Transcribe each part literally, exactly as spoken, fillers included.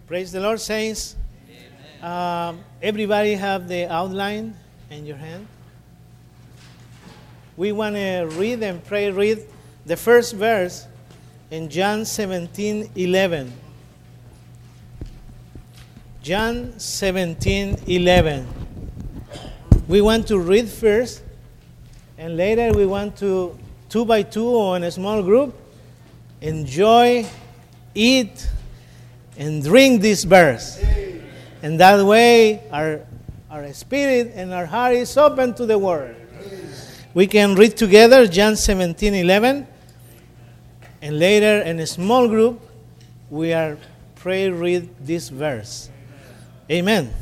Praise the Lord, saints. Um, everybody have the outline in your hand. We want to read and pray, read the first verse in John seventeen eleven. John seventeen eleven. We want to read first, and later we want to, two by two or in a small group, enjoy, eat, and drink this verse. And that way our, our spirit and our heart is open to the Word. We can read together John seventeen eleven, and later in a small group we are pray read this verse. Amen.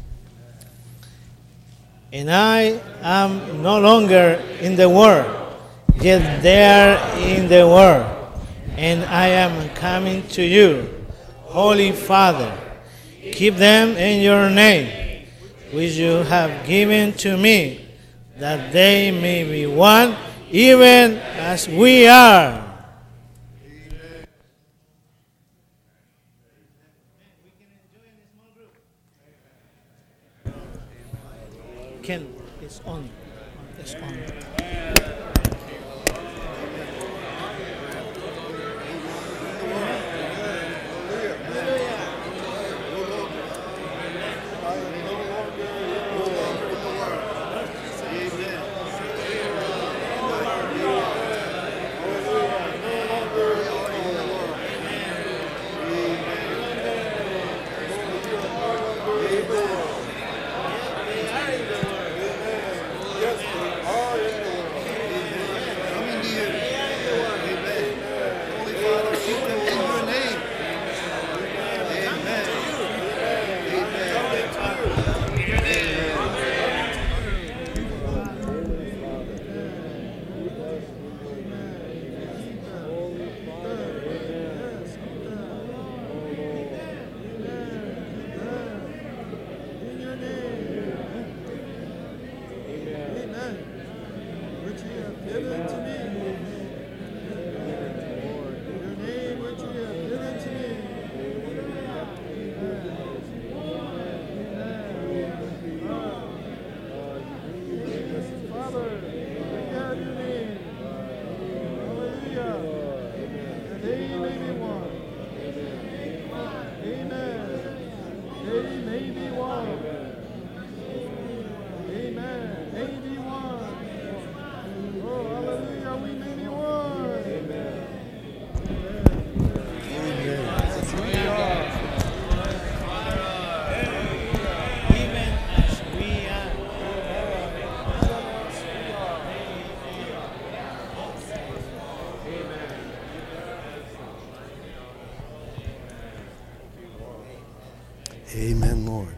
And I am no longer in the world, yet they are in the world, and I am coming to you. Holy Father, keep them in your name, which you have given to me, that they may be one, even as we are. Ken, it's on. It's on. Amen, Lord.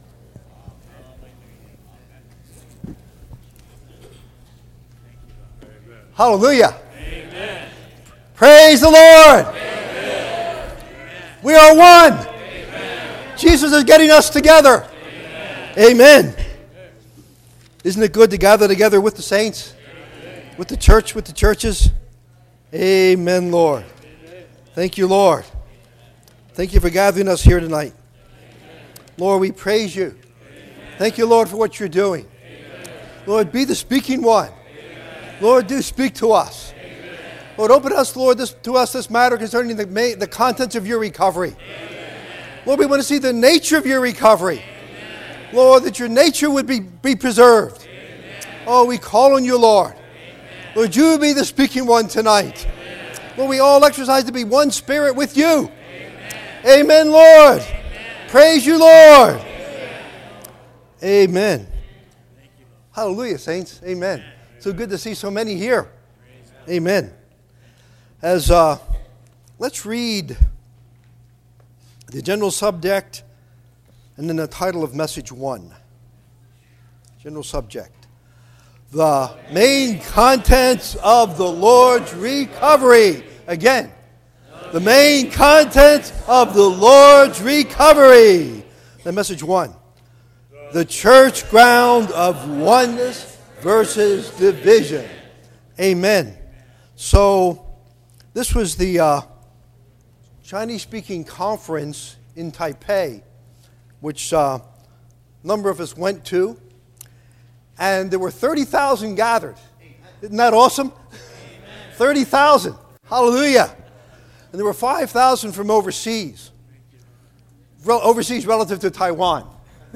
Hallelujah. Amen. Praise the Lord. Amen. We are one. Amen. Jesus is getting us together. Amen. Amen. Isn't it good to gather together with the saints? Amen. With the church, with the churches? Amen, Lord. Amen. Thank you, Lord. Thank you for gathering us here tonight. Lord, we praise you. Amen. Thank you, Lord, for what you're doing. Amen. Lord, be the speaking one. Amen. Lord, do speak to us. Amen. Lord, open us, Lord, this, to us this matter concerning the, the contents of your recovery. Amen. Lord, we want to see the nature of your recovery. Amen. Lord, that your nature would be, be preserved. Amen. Oh, we call on you, Lord. Amen. Lord, you be the speaking one tonight. Amen. Lord, we all exercise to be one spirit with you. Amen, Amen Lord. Amen. Praise you, Lord. Amen. Amen. Hallelujah, saints. Amen. So good to see so many here. Amen. As uh, let's read the general subject and then the title of message one. General subject. The main contents of the Lord's recovery. Again. The main contents of the Lord's recovery. The message one. The church ground of oneness versus division. Amen. So, this was the uh, Chinese-speaking conference in Taipei, which uh, a number of us went to, and there were thirty thousand gathered. Isn't that awesome? thirty thousand. Hallelujah. And there were five thousand from overseas. Rel- overseas relative to Taiwan.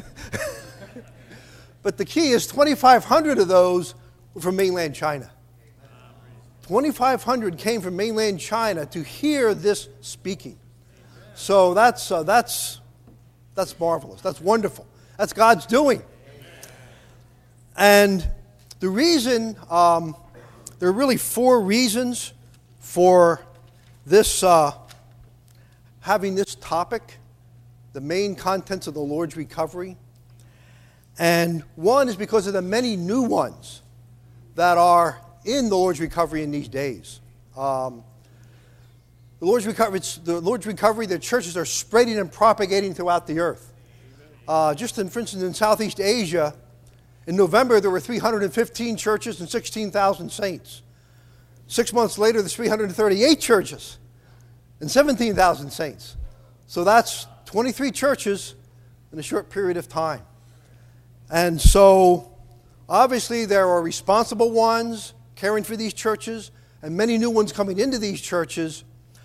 But the key is twenty-five hundred of those were from mainland China. twenty-five hundred came from mainland China to hear this speaking. So that's, uh, that's, that's marvelous. That's wonderful. That's God's doing. And the reason, um, there are really four reasons for this, uh, having this topic, the main contents of the Lord's recovery. And one is because of the many new ones that are in the Lord's recovery in these days. Um, the Lord's recovery, the Lord's recovery, the churches are spreading and propagating throughout the earth. Uh, just in, for instance, in Southeast Asia, in November there were three hundred fifteen churches and sixteen thousand saints. Six months later, there's three hundred thirty-eight churches and seventeen thousand saints. So that's twenty-three churches in a short period of time. And so, obviously, there are responsible ones caring for these churches and many new ones coming into these churches.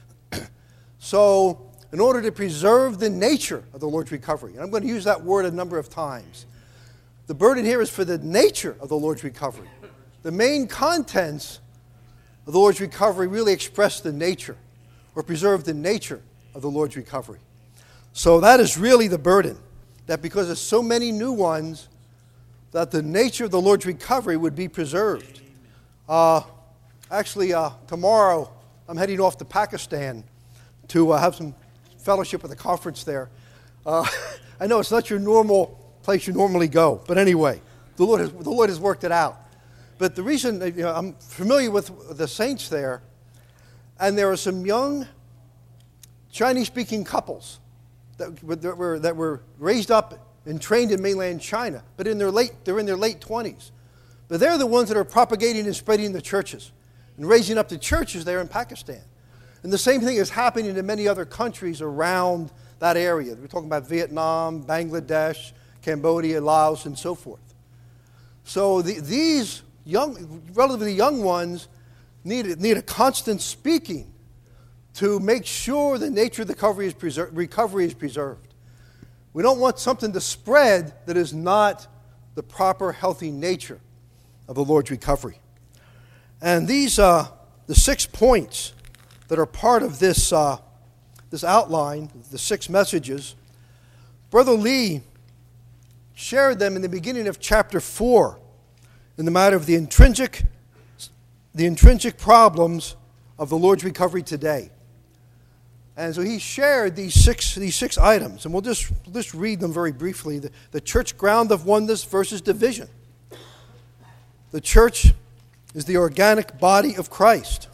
So, in order to preserve the nature of the Lord's recovery, and I'm going to use that word a number of times, the burden here is for the nature of the Lord's recovery. The main contents of the Lord's recovery really express the nature or preserve the nature of the Lord's recovery. So that is really the burden, that because there's so many new ones, that the nature of the Lord's recovery would be preserved. Uh, actually, uh, tomorrow I'm heading off to Pakistan to uh, have some fellowship with a conference there. Uh, I know it's not your normal place you normally go, but anyway, the Lord has, the Lord has worked it out. But the reason, you know, I'm familiar with the saints there, and there are some young Chinese-speaking couples that, that were that were raised up and trained in mainland China, but in their late they're in their late twenties. But they're the ones that are propagating and spreading the churches and raising up the churches there in Pakistan. And the same thing is happening in many other countries around that area. We're talking about Vietnam, Bangladesh, Cambodia, Laos, and so forth. So the, these young, relatively young ones need, need a constant speaking to make sure the nature of the recovery is, preser- recovery is preserved. We don't want something to spread that is not the proper, healthy nature of the Lord's recovery. And these, uh, the six points that are part of this, uh, this outline, the six messages, Brother Lee shared them in the beginning of chapter four in the matter of the intrinsic, the intrinsic problems of the Lord's recovery today. And so he shared these six, these six items, and we'll just, we'll just read them very briefly. The, the church ground of oneness versus division. The church is the organic body of Christ.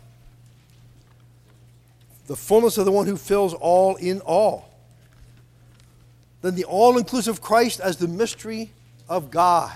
The fullness of the one who fills all in all. Then the all-inclusive Christ as the mystery of God.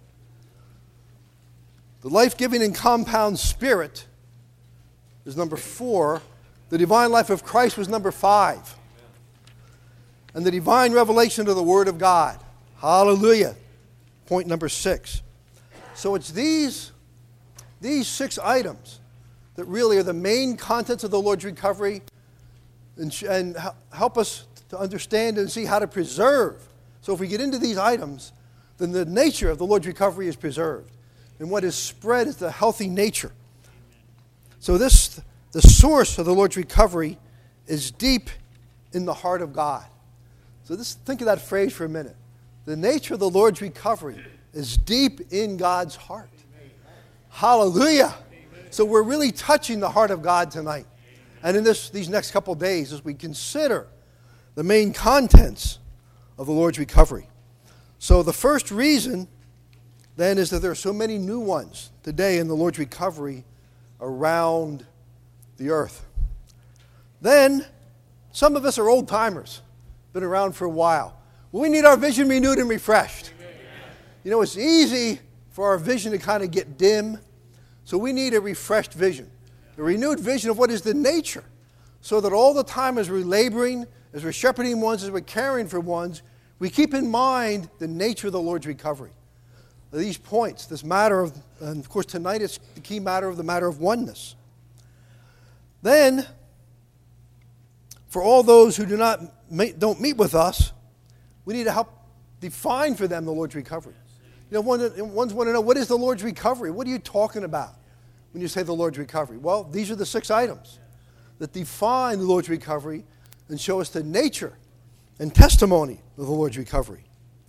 The life-giving and compound Spirit is number four. The divine life of Christ was number five. And the divine revelation of the Word of God. Hallelujah. Point number six. So it's these, these six items that really are the main contents of the Lord's recovery and, and help us to understand and see how to preserve. So if we get into these items, then the nature of the Lord's recovery is preserved. And what is spread is the healthy nature. So this, the source of the Lord's recovery is deep in the heart of God. So this, think of that phrase for a minute. The nature of the Lord's recovery is deep in God's heart. Hallelujah. So we're really touching the heart of God tonight. And in this, these next couple of days, as we consider the main contents of the Lord's recovery. So the first reason, then, is that there are so many new ones today in the Lord's recovery around the earth. Then, some of us are old-timers, been around for a while. Well, we need our vision renewed and refreshed. You know, it's easy for our vision to kind of get dim, so we need a refreshed vision, a renewed vision of what is the nature, so that all the time as we're laboring as we're shepherding ones, as we're caring for ones, we keep in mind the nature of the Lord's recovery. These points, this matter of, and of course tonight it's the key matter of the matter of oneness. Then, for all those who do not don't meet with us, we need to help define for them the Lord's recovery. You know, one, ones want to know, what is the Lord's recovery? What are you talking about when you say the Lord's recovery? Well, these are the six items that define the Lord's recovery and show us the nature and testimony of the Lord's recovery.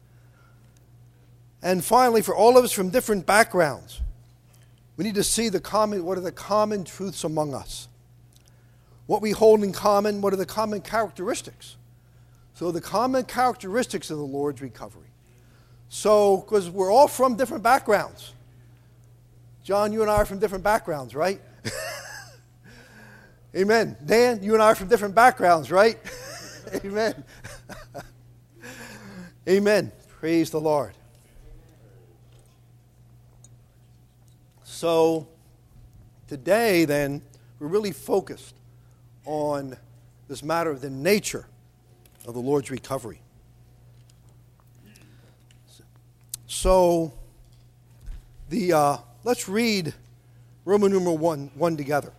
And finally, for all of us from different backgrounds, we need to see the common, what are the common truths among us? What we hold in common, what are the common characteristics? So the common characteristics of the Lord's recovery. So, because we're all from different backgrounds. John, you and I are from different backgrounds, right? Amen. Dan, you and I are from different backgrounds, right? Amen. Amen. Praise the Lord. So, today then, we're really focused on this matter of the nature of the Lord's recovery. So, the uh, let's read Roman numeral one, one together.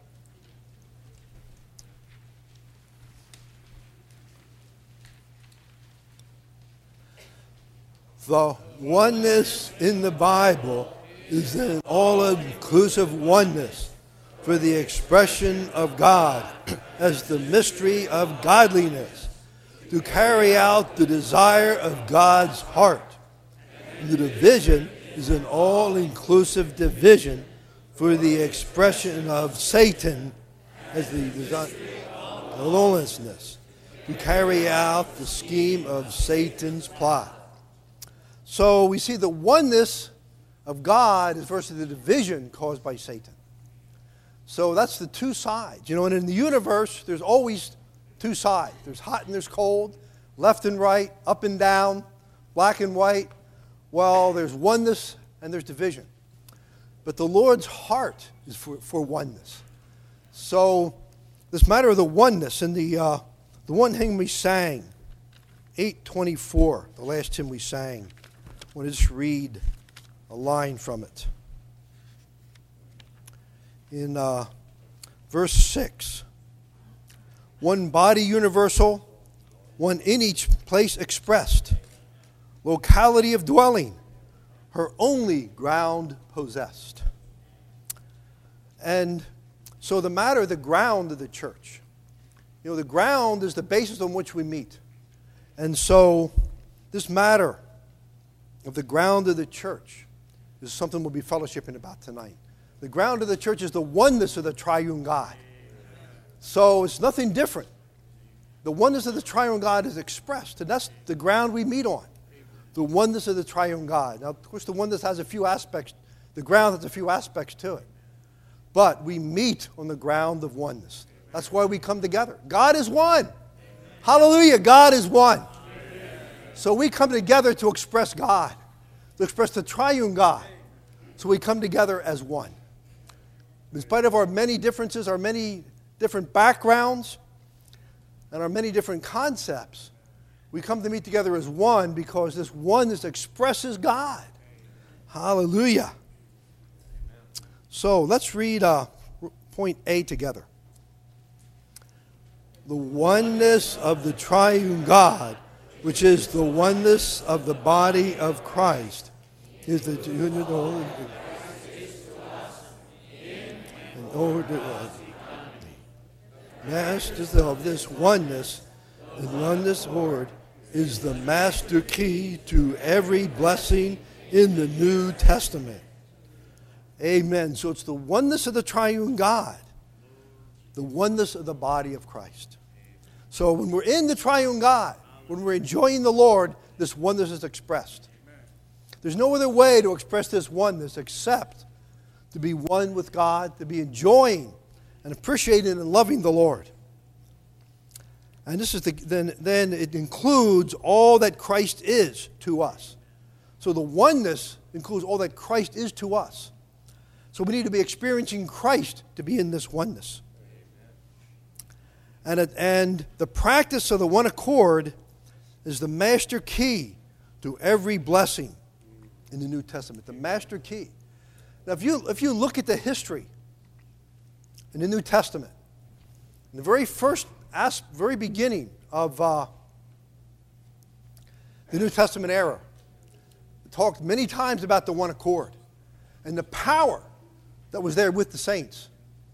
The oneness in the Bible is an all-inclusive oneness for the expression of God as the mystery of godliness, to carry out the desire of God's heart. The division is an all-inclusive division for the expression of Satan as the desire of lawlessness, to carry out the scheme of Satan's plot. So we see the oneness of God is versus the division caused by Satan. So that's the two sides. You know, and in the universe, there's always two sides. There's hot and there's cold, left and right, up and down, black and white. Well, there's oneness and there's division. But the Lord's heart is for, for oneness. So this matter of the oneness, and the, uh, the one hymn we sang, eight twenty-four, the last hymn we sang, I want to just read a line from it. In uh, verse six, one body universal, one in each place expressed, locality of dwelling, her only ground possessed. And so the matter, the ground of the church, you know, the ground is the basis on which we meet. And so this matter of the ground of the church is something we'll be fellowshipping about tonight. The ground of the church is the oneness of the triune God. So it's nothing different. The oneness of the triune God is expressed, and that's the ground we meet on. The oneness of the triune God. Now, of course, the oneness has a few aspects. The ground has a few aspects to it. But we meet on the ground of oneness. That's why we come together. God is one. Hallelujah. God is one. So we come together to express God, to express the triune God. So we come together as one. In spite of our many differences, our many different backgrounds, and our many different concepts, we come to meet together as one because this oneness expresses God. Hallelujah. So let's read uh, point A together. The oneness of the triune God, which is the oneness of the body of Christ, is the union of in order of masters of this oneness, and oneness word is the master key to every blessing in the New Testament. Amen. So it's the oneness of the triune God, the oneness of the body of Christ. So when we're in the triune God, when we're enjoying the Lord, this oneness is expressed. There's no other way to express this oneness except to be one with God, to be enjoying and appreciating and loving the Lord. And this is the, then, then it includes all that Christ is to us. So the oneness includes all that Christ is to us. So we need to be experiencing Christ to be in this oneness. And, it, and the practice of the one accord is the master key to every blessing in the New Testament. The master key. Now, if you, if you look at the history in the New Testament, in the very first, very beginning of uh, the New Testament era, it talked many times about the one accord and the power that was there with the saints.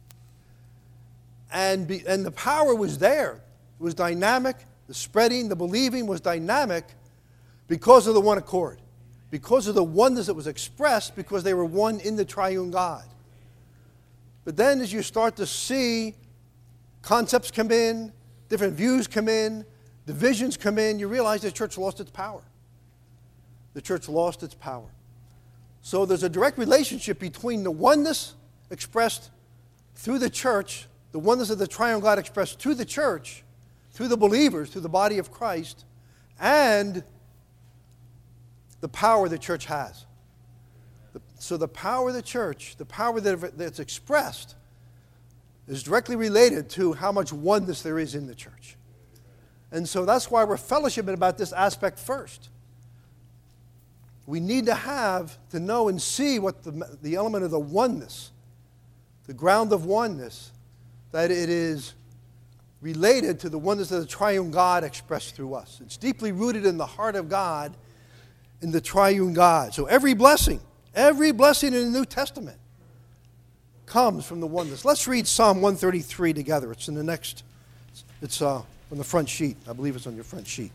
And, be, and the power was there. It was dynamic. The spreading, the believing was dynamic because of the one accord. Because of the oneness that was expressed, because they were one in the triune God. But then as you start to see concepts come in, different views come in, divisions come in, you realize the church lost its power. The church lost its power. So there's a direct relationship between the oneness expressed through the church, the oneness of the triune God expressed through the church, through the believers, through the body of Christ, and the power the church has. So the power of the church, the power that, that's expressed, is directly related to how much oneness there is in the church. And so that's why we're fellowshipping about this aspect first. We need to have, to know and see what the, the element of the oneness, the ground of oneness, that it is related to the oneness of the triune God expressed through us. It's deeply rooted in the heart of God, in the triune God. So every blessing, every blessing in the New Testament comes from the oneness. Let's read Psalm one thirty-three together. It's in the next, it's uh, on the front sheet. I believe it's on your front sheet.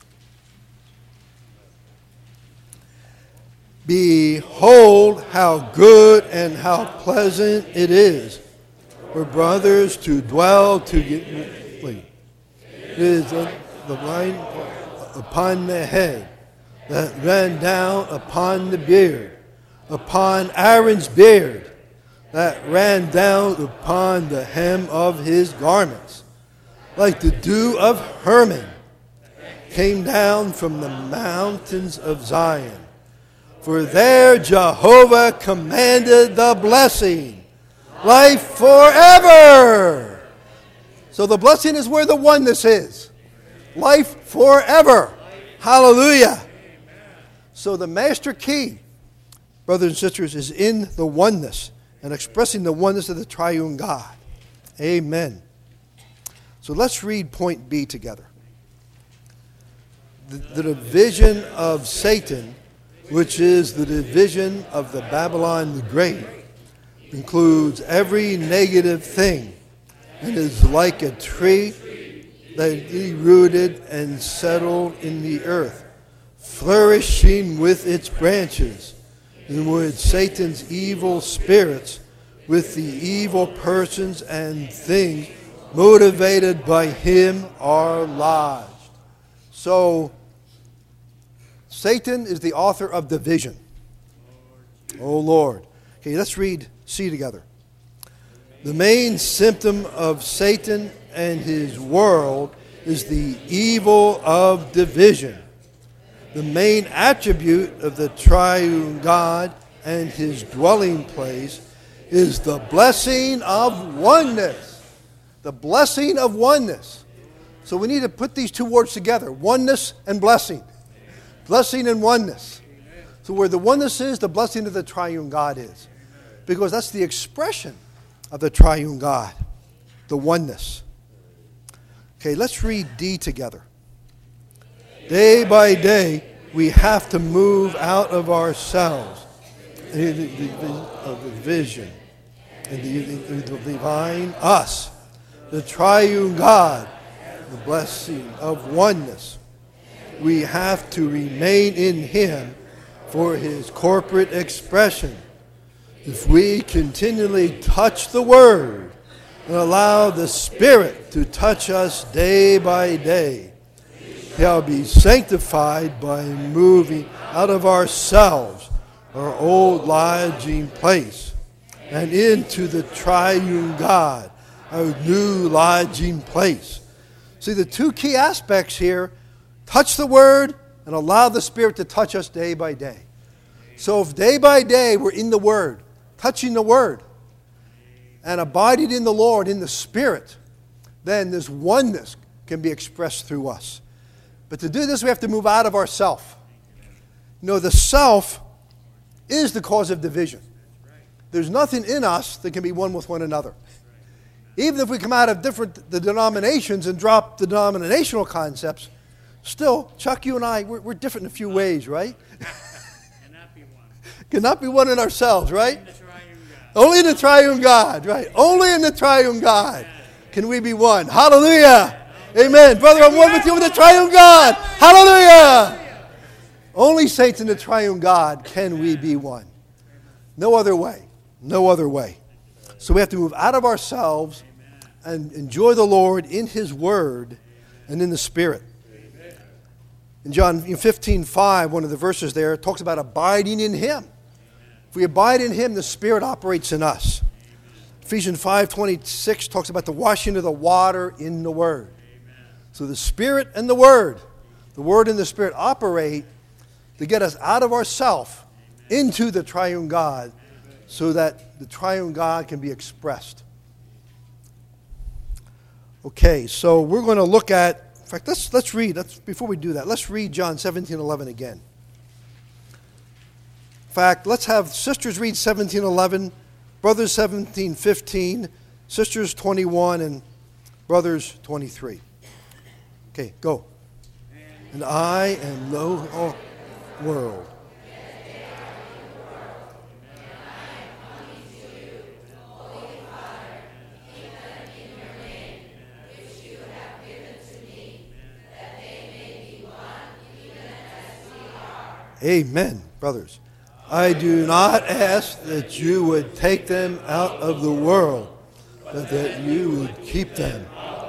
Behold how good and how pleasant it is for brothers to dwell together. It is the line upon the head that ran down upon the beard, upon Aaron's beard that ran down upon the hem of his garments, like the dew of Hermon came down from the mountains of Zion. For there Jehovah commanded the blessing, life forever. So the blessing is where the oneness is. Life forever. Hallelujah. So the master key, brothers and sisters, is in the oneness and expressing the oneness of the triune God. Amen. So let's read point B together. The, the division of Satan, which is the division of the Babylon the Great, includes every negative thing and is like a tree that is rooted and settled in the earth, flourishing with its branches, in which Satan's evil spirits, with the evil persons and things motivated by him, are lodged. So, Satan is the author of division. Oh Lord. Okay, let's read C together. The main symptom of Satan and his world is the evil of division. The main attribute of the triune God and his dwelling place is the blessing of oneness. The blessing of oneness. So we need to put these two words together, oneness and blessing. Blessing and oneness. So where the oneness is, the blessing of the triune God is. Because that's the expression of the triune God, the oneness. Okay, let's read D together. Day by day, we have to move out of ourselves the, the, the, of the vision and the, the, the divine us, the triune God, the blessing of oneness. We have to remain in him for his corporate expression. If we continually touch the Word and allow the Spirit to touch us day by day, he'll be sanctified by moving out of ourselves, our old lodging place, and into the triune God, our new lodging place. See, the two key aspects here: touch the Word and allow the Spirit to touch us day by day. So if day by day we're in the Word, touching the Word, and abiding in the Lord, in the Spirit, then this oneness can be expressed through us. But to do this, we have to move out of ourself. You know, the self is the cause of division. There's nothing in us that can be one with one another. Even if we come out of different the denominations and drop the denominational concepts, still, Chuck, you and I, we're, we're different in a few ways, right? Cannot be one. Cannot be one in ourselves, right? In the triune God. Only in the triune God, right? Only in the triune God can we be one. Hallelujah. Amen. Brother, I'm one with you with the triune God. Hallelujah. Only saints in the triune God can we be one. No other way. No other way. So we have to move out of ourselves and enjoy the Lord in His Word and in the Spirit. In John fifteen five, one of the verses there, it talks about abiding in Him. If we abide in Him, the Spirit operates in us. Ephesians five twenty-six talks about the washing of the water in the Word. So the Spirit and the Word, the Word and the Spirit operate to get us out of ourself into the triune God, so that the triune God can be expressed. Okay, so we're going to look at, in fact, let's let's read, let's, before we do that, let's read John seventeen eleven again. In fact, let's have sisters read seventeen eleven, brothers seventeen fifteen, sisters twenty-one, and brothers twenty-three. Okay, go. And I am the world. Amen, brothers. I do not ask that you would take them out of the world, but that you would keep them.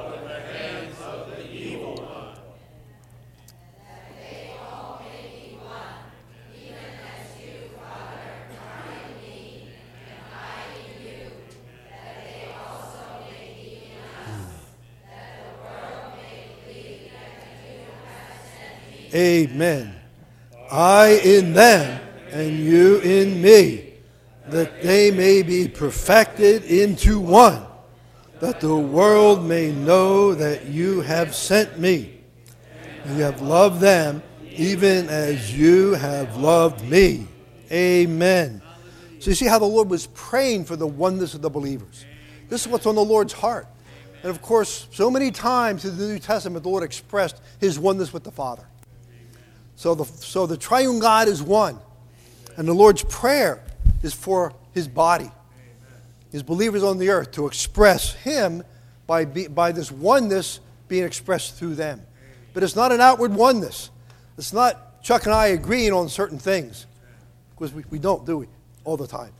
Amen. I in them, and you in me, that they may be perfected into one, that the world may know that you have sent me, and you have loved them even as you have loved me. Amen. So you see how the Lord was praying for the oneness of the believers. This is what's on the Lord's heart. And of course, so many times in the New Testament, the Lord expressed His oneness with the Father. So the, so the triune God is one. And the Lord's prayer is for His body, His believers on the earth, to express Him by, be, by this oneness being expressed through them. But it's not an outward oneness. It's not Chuck and I agreeing on certain things. Because we, we don't, do we? All the time.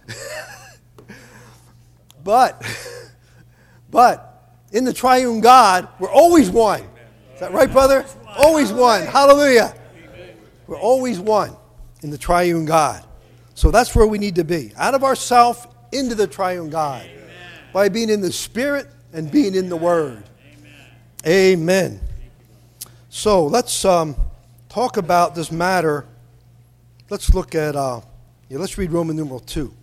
but, but in the triune God, we're always one. Is that right, brother? Always one. Hallelujah. We're always one in the triune God. So that's where we need to be. Out of ourself into the triune God. Amen. By being in the Spirit and being in the Word. Amen. Amen. So let's um, talk about this matter. Let's look at, uh, yeah, let's read Roman numeral two.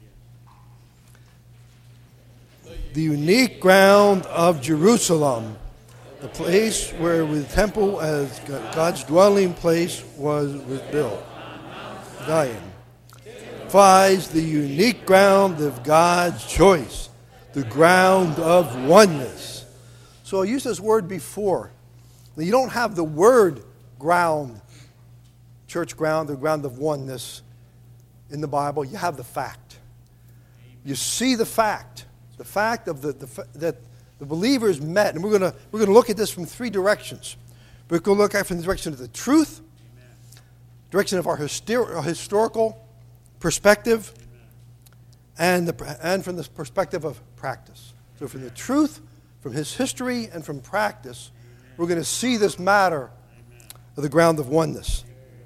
The unique ground of Jerusalem, the place where the temple as God's dwelling place was, was built. Zion defies the unique ground of God's choice, the ground of oneness. So I used this word before. Now, you don't have the word ground, church ground, the ground of oneness in the Bible. You have the fact. You see the fact. The fact of the, the that the believers met, and we're going to we're going to look at this from three directions. We're going to look at it from the direction of the truth, Amen. Direction of our hyster- historical perspective, and the, and from the perspective of practice. So from the truth, from his history, and from practice, Amen. We're going to see this matter Amen. Of the ground of oneness.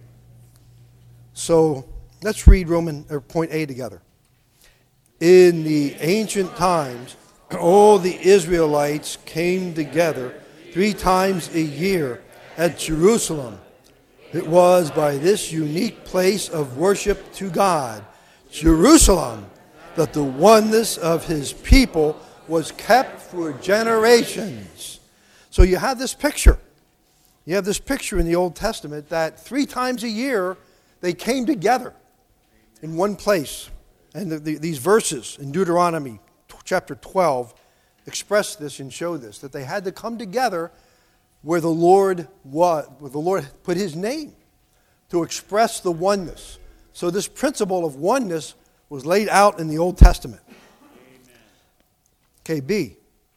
So let's read Roman or point A together. In the ancient times, all the Israelites came together three times a year at Jerusalem. It was by this unique place of worship to God, Jerusalem, that the oneness of his people was kept for generations. So you have this picture. You have this picture in the Old Testament that three times a year they came together in one place. And the, the, these verses in Deuteronomy chapter twelve express this and show this, that they had to come together where the Lord was, where the Lord put his name to express the oneness. So this principle of oneness was laid out in the Old Testament. Okay, B.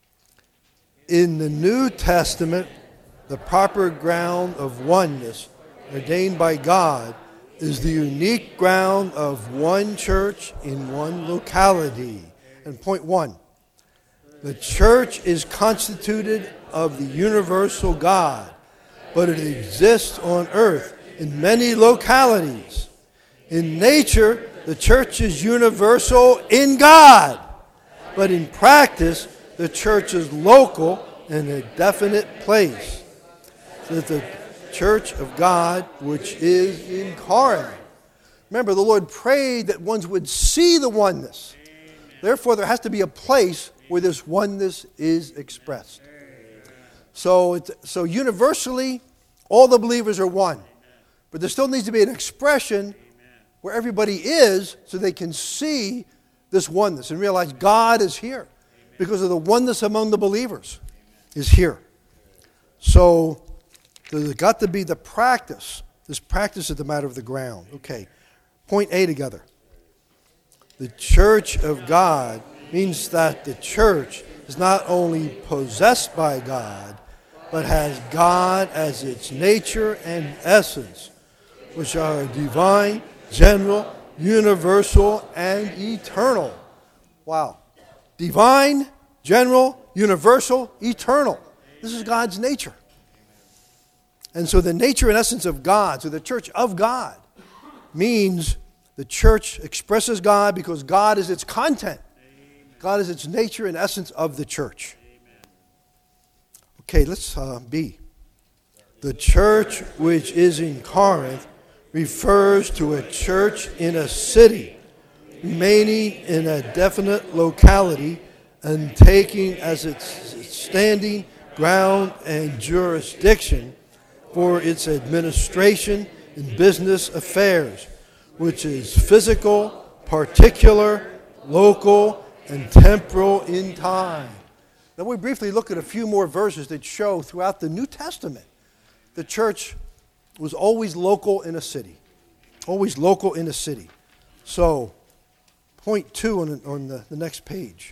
In the New Testament, the proper ground of oneness ordained by God is the unique ground of one church in one locality. And point one, the church is constituted of the universal God, but it exists on earth in many localities. In nature, the church is universal in God, but in practice, the church is local in a definite place. So that the church of God, which is in Corinth. Remember, the Lord prayed that ones would see the oneness. Therefore, there has to be a place where this oneness is expressed. So, it's, so universally, all the believers are one. But there still needs to be an expression where everybody is so they can see this oneness and realize God is here because of the oneness among the believers is here. So there's got to be the practice. This practice is the matter of the ground. Okay, point A together. The church of God means that the church is not only possessed by God, but has God as its nature and essence, which are divine, general, universal, and eternal. Wow. Divine, general, universal, eternal. This is God's nature. And so the nature and essence of God, so the church of God, means the church expresses God because God is its content. God is its nature and essence of the church. Okay, let's uh, B. The church which is in Corinth refers to a church in a city, remaining in a definite locality and taking as its standing ground and jurisdiction for its administration in business affairs, which is physical, particular, local, and temporal in time. Now we briefly look at a few more verses that show throughout the New Testament the church was always local in a city. Always local in a city. So, point two on, on the, the next page.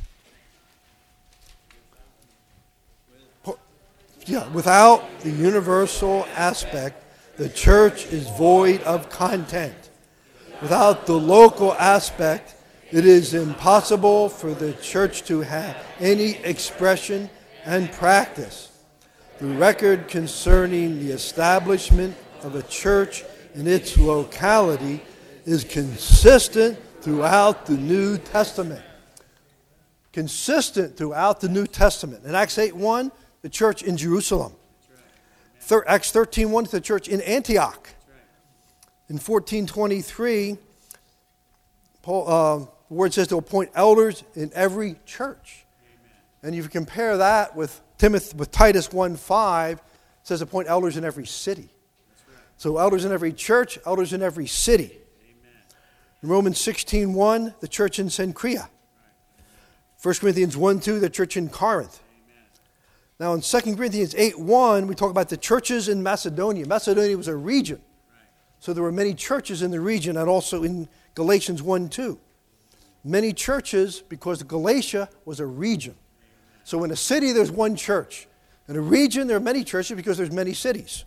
Yeah, without the universal aspect, the church is void of content. Without the local aspect, it is impossible for the church to have any expression and practice. The record concerning the establishment of a church in its locality is consistent throughout the New Testament. Consistent throughout the New Testament. In Acts eight one, the church in Jerusalem. Thir- Acts thirteen one, the church in Antioch. In fourteen twenty-three, Paul, uh, the word says to appoint elders in every church. And if you compare that with Timothy, with Titus one five, it says appoint elders in every city. So elders in every church, elders in every city. Amen. In Romans sixteen one, the church in Cenchrea. First Corinthians one two, the church in Corinth. Amen. Now in Second Corinthians eight one, we talk about the churches in Macedonia. Macedonia was a region. Right. So there were many churches in the region, and also in Galatians one two. Many churches because Galatia was a region. So in a city, there's one church. In a region, there are many churches because there's many cities.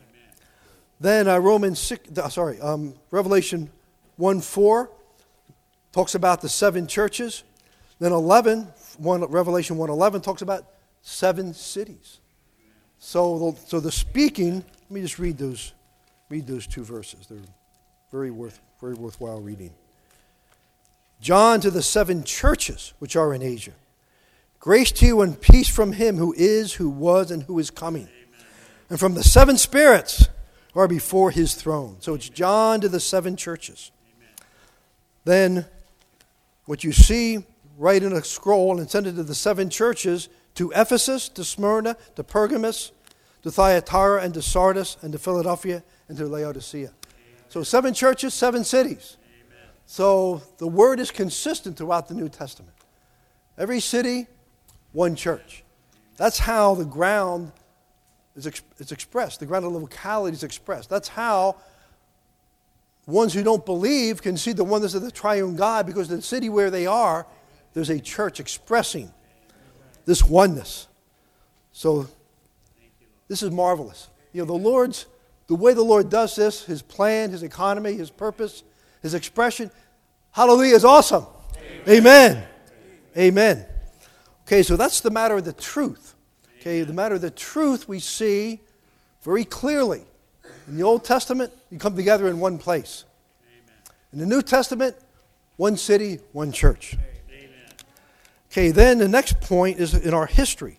Then uh, Romans six, uh, sorry, um, Revelation one four talks about the seven churches. Then eleven, one, Revelation one eleven talks about seven cities. So, the, so the speaking. Let me just read those, read those two verses. They're very worth, very worthwhile reading. John to the seven churches which are in Asia. Grace to you and peace from him who is, who was, and who is coming. Amen. And from the seven spirits who are before his throne. So it's John to the seven churches. Amen. Then what you see right in a scroll and send it to the seven churches, to Ephesus, to Smyrna, to Pergamos, to Thyatira, and to Sardis, and to Philadelphia, and to Laodicea. Amen. So seven churches, seven cities. Amen. So the word is consistent throughout the New Testament. Every city, one church. That's how the ground is ex- it's expressed. The ground of the locality is expressed. That's how ones who don't believe can see the oneness of the triune God, because in the city where they are, there's a church expressing this oneness. So this is marvelous. You know, the Lord's, the way the Lord does this, His plan, His economy, His purpose, His expression, hallelujah, is awesome. Amen. Amen. Amen. Okay, so that's the matter of the truth. Okay, the matter of the truth we see very clearly. In the Old Testament, you come together in one place. Amen. In the New Testament, one city, one church. Amen. Okay, then the next point is in our history.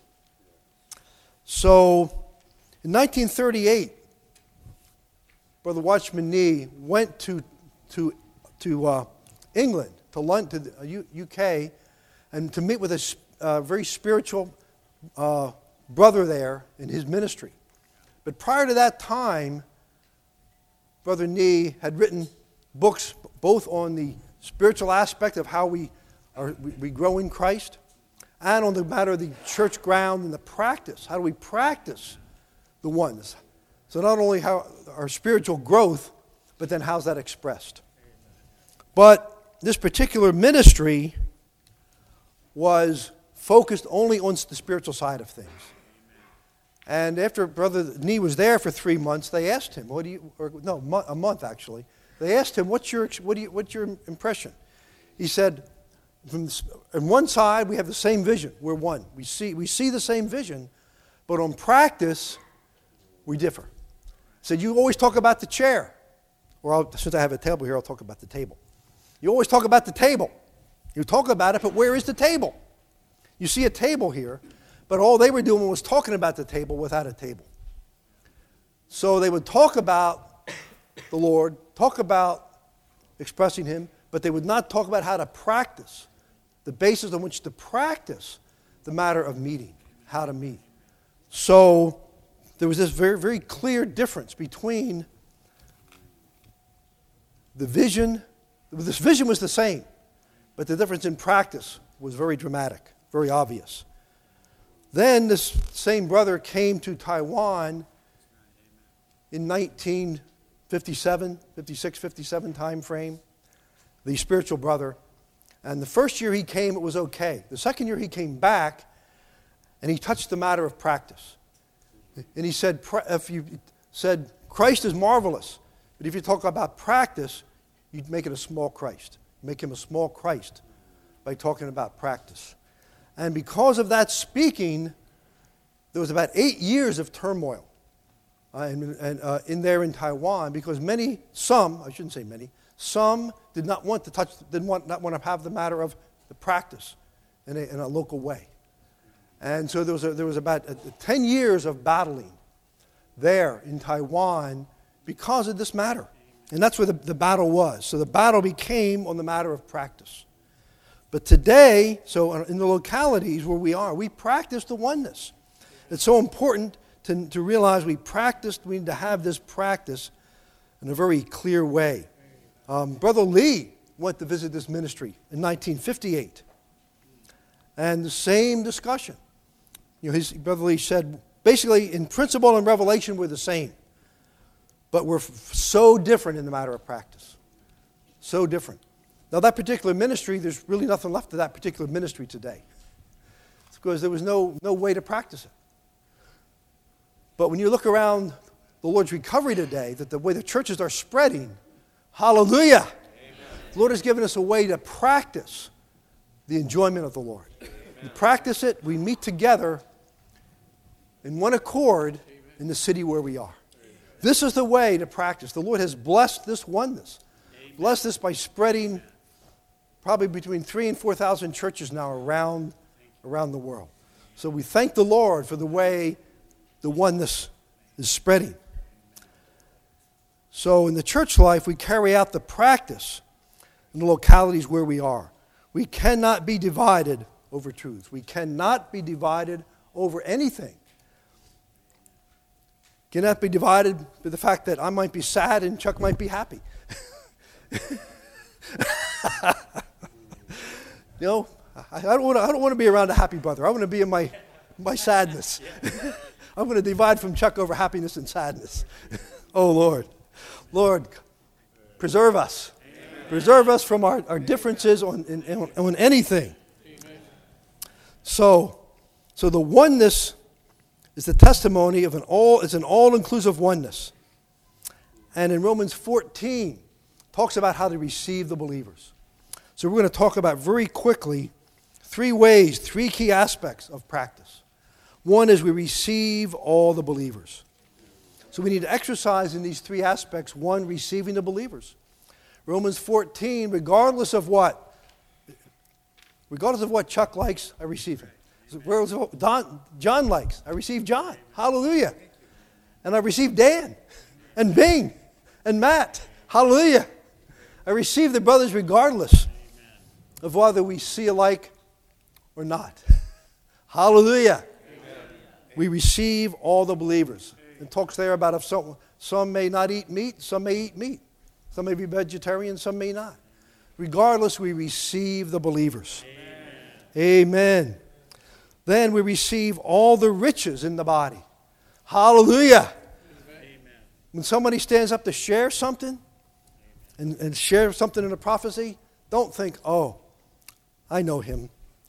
So, in nineteen thirty-eight, Brother Watchman Nee went to to to uh, England, to London, to the U- UK, and to meet with a uh, very spiritual uh, brother there in his ministry. But prior to that time, Brother Nee had written books both on the spiritual aspect of how we are we, we grow in Christ, and on the matter of the church ground and the practice. How do we practice the oneness? So not only how our spiritual growth, but then how's that expressed? But this particular ministry was focused only on the spiritual side of things. And after Brother Nee was there for three months, they asked him, "What do you?" Or no, a month actually. They asked him, "What's your what do you, what's your impression?" He said, "From on one side, we have the same vision. We're one. We see we see the same vision, but on practice, we differ." He said, "You always talk about the chair, or I'll, since I have a table here, I'll talk about the table. You always talk about the table. You talk about it, but where is the table? You see a table here." But all they were doing was talking about the table without a table. So they would talk about the Lord, talk about expressing Him, but they would not talk about how to practice, the basis on which to practice the matter of meeting, how to meet. So there was this very, very clear difference between the vision. This vision was the same, but the difference in practice was very dramatic, very obvious. Then this same brother came to Taiwan in nineteen fifty-seven, fifty-six, fifty-seven time frame, the spiritual brother. And the first year he came, it was okay. The second year he came back, and he touched the matter of practice. And he said, if you said, Christ is marvelous, but if you talk about practice, you'd make it a small Christ. Make him a small Christ by talking about practice. And because of that speaking, there was about eight years of turmoil uh, and, and, uh, in there in Taiwan, because many, some, I shouldn't say many, some did not want to touch, did want, not want to have the matter of the practice in a, in a local way. And so there was, a, there was about uh, ten years of battling there in Taiwan because of this matter. And that's where the, the battle was. So the battle became on the matter of practice. But today, so in the localities where we are, we practice the oneness. It's so important to, to realize we practice, we need to have this practice in a very clear way. Um, Brother Lee went to visit this ministry in nineteen fifty-eight. And the same discussion. You know, his Brother Lee said, basically, in principle and revelation, we're the same. But we're f- so different in the matter of practice. So different. Now, that particular ministry, there's really nothing left of that particular ministry today. It's because there was no, no way to practice it. But when you look around the Lord's recovery today, that the way the churches are spreading, hallelujah! Amen. The Lord has given us a way to practice the enjoyment of the Lord. Amen. We practice it, we meet together in one accord in the city where we are. Amen. This is the way to practice. The Lord has blessed this oneness. Amen. Blessed this by spreading probably between three and four thousand churches now around, around the world. So we thank the Lord for the way the oneness is spreading. So in the church life, we carry out the practice in the localities where we are. We cannot be divided over truth. We cannot be divided over anything. Cannot be divided by the fact that I might be sad and Chuck might be happy. You know, I, I don't want to. I don't want to be around a happy brother. I want to be in my my sadness. I'm going to divide from Chuck over happiness and sadness. Oh Lord, Lord, preserve us. Amen. Preserve us from our, our differences on, in, in, on anything. Amen. So, so the oneness is the testimony of an all. It's an all-inclusive oneness. And in Romans fourteen, talks about how to receive the believers. So we're going to talk about very quickly three ways, three key aspects of practice. One is we receive all the believers. So we need to exercise in these three aspects. One, receiving the believers. Romans fourteen, regardless of what, regardless of what Chuck likes, I receive him. Regardless of what Don, John likes, I receive John. Hallelujah. And I receive Dan and Bing and Matt. Hallelujah. I receive the brothers regardless of whether we see alike or not. Hallelujah. Amen. We receive all the believers. It talks there about if some, some may not eat meat, some may eat meat. Some may be vegetarian, some may not. Regardless, we receive the believers. Amen. Amen. Then we receive all the riches in the body. Hallelujah. Amen. When somebody stands up to share something and, and share something in a prophecy, don't think, oh, I know him.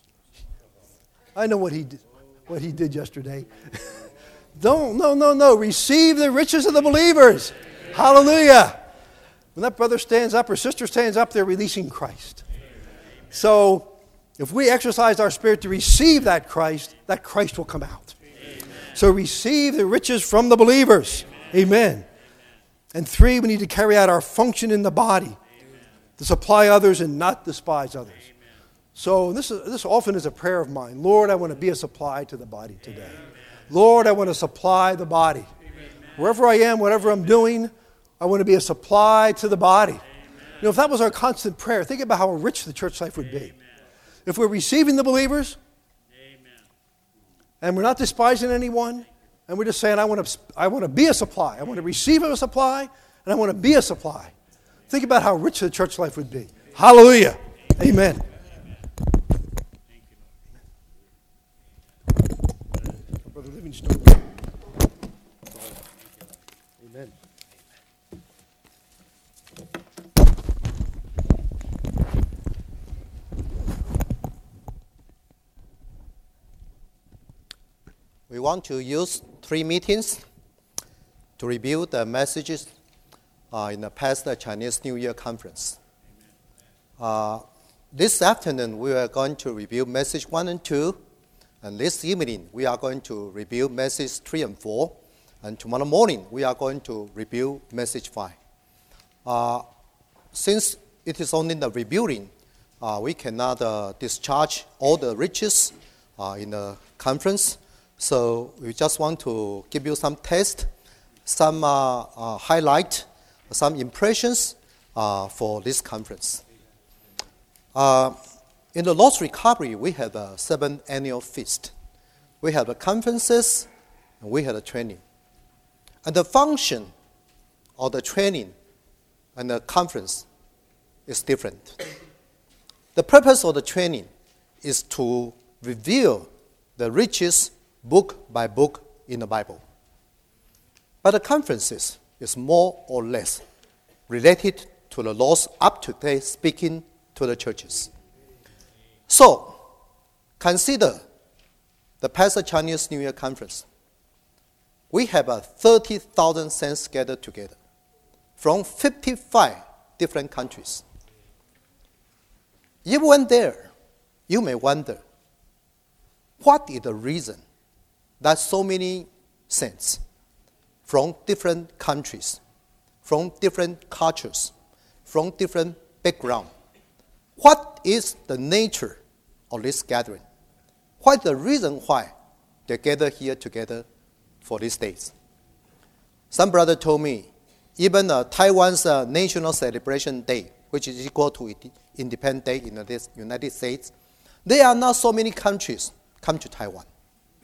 I know what he did, what he did yesterday. Don't, no, no, no. Receive the riches of the believers. Amen. Hallelujah. When that brother stands up or sister stands up, they're releasing Christ. Amen. So if we exercise our spirit to receive that Christ, that Christ will come out. Amen. So receive the riches from the believers. Amen. Amen. And three, we need to carry out our function in the body. Amen. To supply others and not despise others. Amen. So this is, this often is a prayer of mine. Lord, I want to be a supply to the body today. Amen. Lord, I want to supply the body. Amen. Wherever I am, whatever I'm doing, I want to be a supply to the body. Amen. You know, if that was our constant prayer, think about how rich the church life would be. Amen. If we're receiving the believers, Amen. And we're not despising anyone, and we're just saying, I want to, I want to be a supply. I want to receive a supply, and I want to be a supply. Think about how rich the church life would be. Hallelujah. Amen. Brother Livingstone. Amen. We want to use three meetings to review the messages uh, in the past Chinese New Year conference. Uh, this afternoon, we are going to review message one and two. And this evening, we are going to review message three and four. And tomorrow morning, we are going to review message five. Uh, since it is only the reviewing, uh, we cannot uh, discharge all the riches uh, in the conference. So we just want to give you some taste, some uh, uh, highlight, some impressions uh, for this conference. Uh, in the Lord's Recovery, we had a seven annual feast. We had the conferences, and we had a training. And the function of the training and the conference is different. The purpose of the training is to reveal the riches book by book in the Bible. But the conferences is more or less related to the Lord's up-to-date speaking to the churches. So, consider the past Chinese New Year conference. We have a thirty thousand saints gathered together from fifty-five different countries. If you went there, you may wonder, what is the reason that so many saints from different countries, from different cultures, from different backgrounds, what is the nature of this gathering? What is the reason why they gather here together for these days? Some brother told me, even uh, Taiwan's uh, National Celebration Day, which is equal to Independence Day in the United States, there are not so many countries come to Taiwan.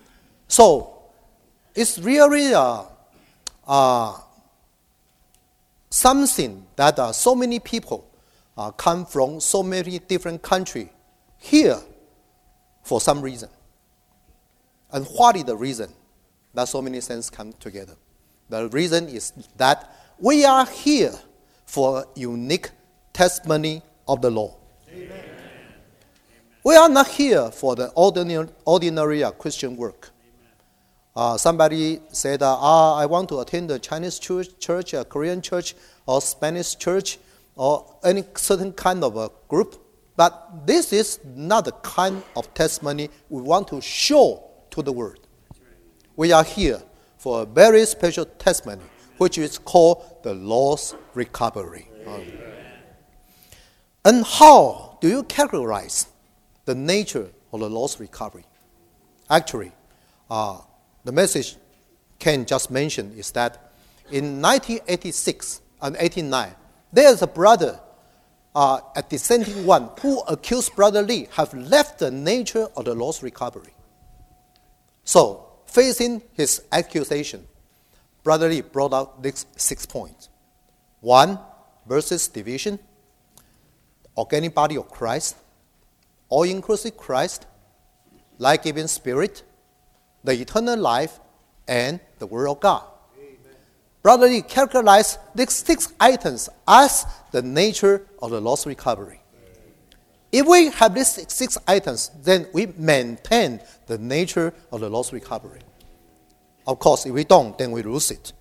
So it's really uh, uh, something that uh, so many people uh, come from so many different countries here for some reason. And what is the reason that so many saints come together? The reason is that we are here for a unique testimony of the law. Amen. We are not here for the ordinary, ordinary uh, Christian work. Uh, somebody said, uh, ah, I want to attend the Chinese church, church a Korean church, or Spanish church, or any certain kind of a group. But this is not the kind of testimony we want to show to the world. We are here for a very special testimony, which is called the lost recovery. Um, and how do you characterize the nature of the lost recovery? Actually, uh, the message Ken just mentioned is that in nineteen eighty-six and eighty-nine, there is a brother, uh, a dissenting one, who accused Brother Lee have left the nature of the lost recovery. So, facing his accusation, Brother Lee brought out these six points. One, versus division, organic body of Christ, all-inclusive Christ, life-giving spirit, the eternal life, and the Word of God. Amen. Brother Lee characterized these six items as the nature of the lost recovery. If we have these six items, then we maintain the nature of the lost recovery. Of course, if we don't, then we lose it.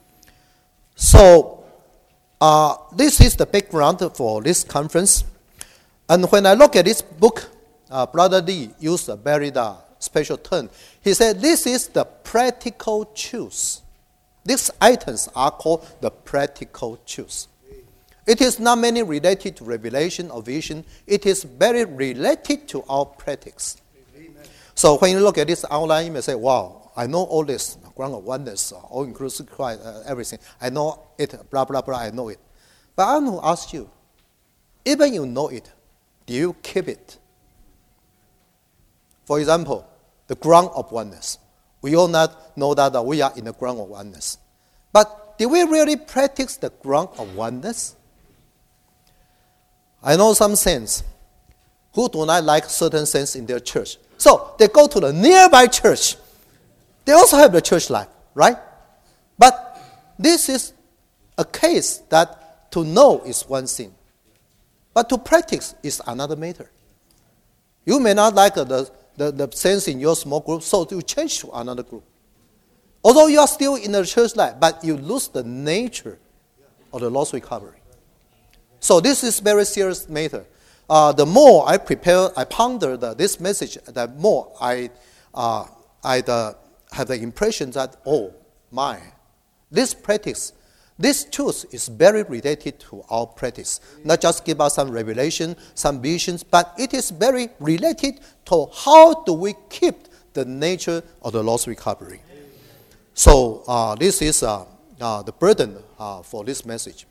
So, uh, this is the background for this conference. And when I look at this book, uh, Brother Lee used a very uh, special term. He said, this is the practical truth. These items are called the practical truth. It is not merely related to revelation or vision. It is very related to our practice. Amen. So when you look at this outline, you may say, wow, I know all this, ground of oneness, all-inclusive Christ, uh, everything. I know it, blah, blah, blah, I know it. But I want to ask you, even you know it, do you keep it? For example, the ground of oneness. We all not know that we are in the ground of oneness. But do we really practice the ground of oneness? I know some saints who do not like certain saints in their church. So they go to the nearby church. They also have the church life, right? But this is a case that to know is one thing. But to practice is another matter. You may not like the, the, the saints in your small group, so you change to another group. Although you are still in the church life, but you lose the nature of the lost recovery. So this is very serious matter. Uh, the more I prepare, I ponder the, this message, the more I, uh, I uh, have the impression that, oh my, this practice, this truth is very related to our practice. Not just give us some revelation, some visions, but it is very related to how do we keep the nature of the lost recovery. So uh, this is uh, uh, the burden uh, for this message.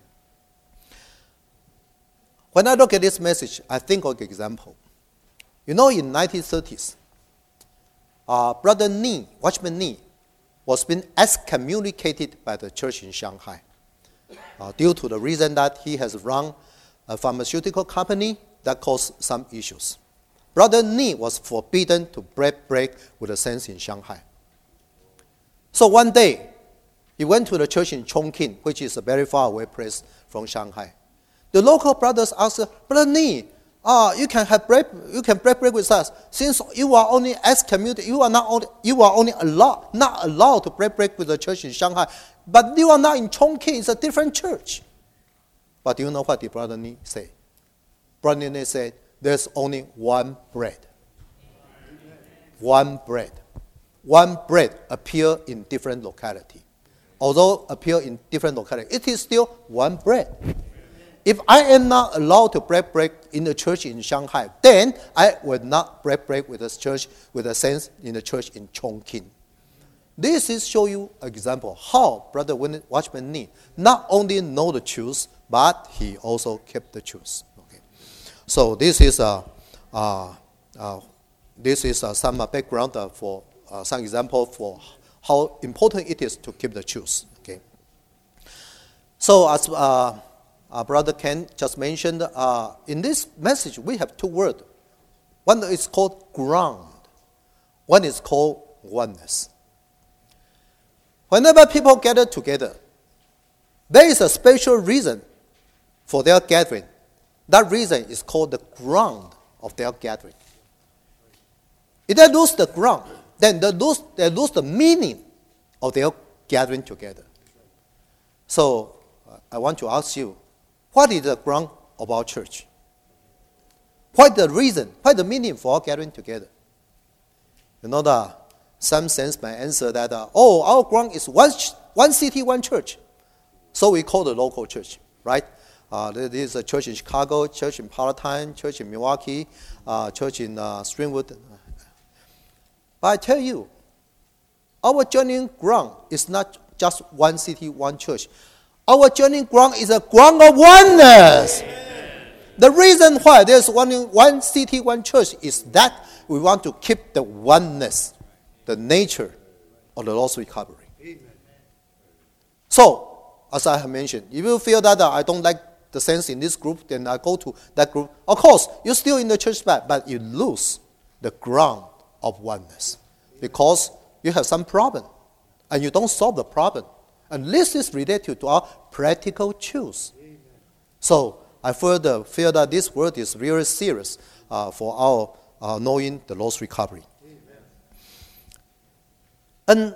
When I look at this message, I think of an example. You know, in nineteen thirties, uh, Brother Ni, Watchman Ni, was being excommunicated by the church in Shanghai uh, due to the reason that he has run a pharmaceutical company that caused some issues. Brother Ni was forbidden to break bread with the saints in Shanghai. So one day, he went to the church in Chongqing, which is a very far away place from Shanghai. The local brothers asked, Brother Ni, ah, you can have break, you can break bread with us. Since you are only excommunicated, you are not only, you are only allowed, not allowed to break bread with the church in Shanghai. But you are not in Chongqing; it's a different church. But do you know what the Brother Ni said? Brother Ni said, "There's only one bread. One bread. One bread appear in different locality. Although appear in different locality, it is still one bread." If I am not allowed to break bread in the church in Shanghai, then I will not break bread with the church, with the saints in the church in Chongqing. This is show you an example how Brother Watchman Nee not only know the truth, but he also kept the truth. Okay, so this is uh, uh, uh, this is uh, some uh, background uh, for uh, some example for how important it is to keep the truth. Okay. So as uh, uh, Brother Ken just mentioned, uh, in this message we have two words. One is called ground. One is called oneness. Whenever people gather together, there is a special reason for their gathering. That reason is called the ground of their gathering. If they lose the ground, then they lose, they lose the meaning of their gathering together. So, uh, I want to ask you, what is the ground of our church? What is the reason, what is the meaning for our gathering together? You know that some sense may answer that, uh, oh, our ground is one, one city, one church. So we call the local church, right? Uh, there is a church in Chicago, church in Palatine, church in Milwaukee, uh, church in uh, Springwood. But I tell you, our journeying ground is not just one city, one church. Our journeying ground is a ground of oneness. Amen. The reason why there's one, one city, one church is that we want to keep the oneness, the nature of the Lord's recovery. Amen. So, as I have mentioned, if you feel that uh, I don't like the sense in this group, then I go to that group. Of course, you're still in the church back, but you lose the ground of oneness because you have some problem and you don't solve the problem. And this is related to our practical truths. Amen. So I further feel that this word is really serious uh, for our uh, knowing the Lord's recovery. Amen. And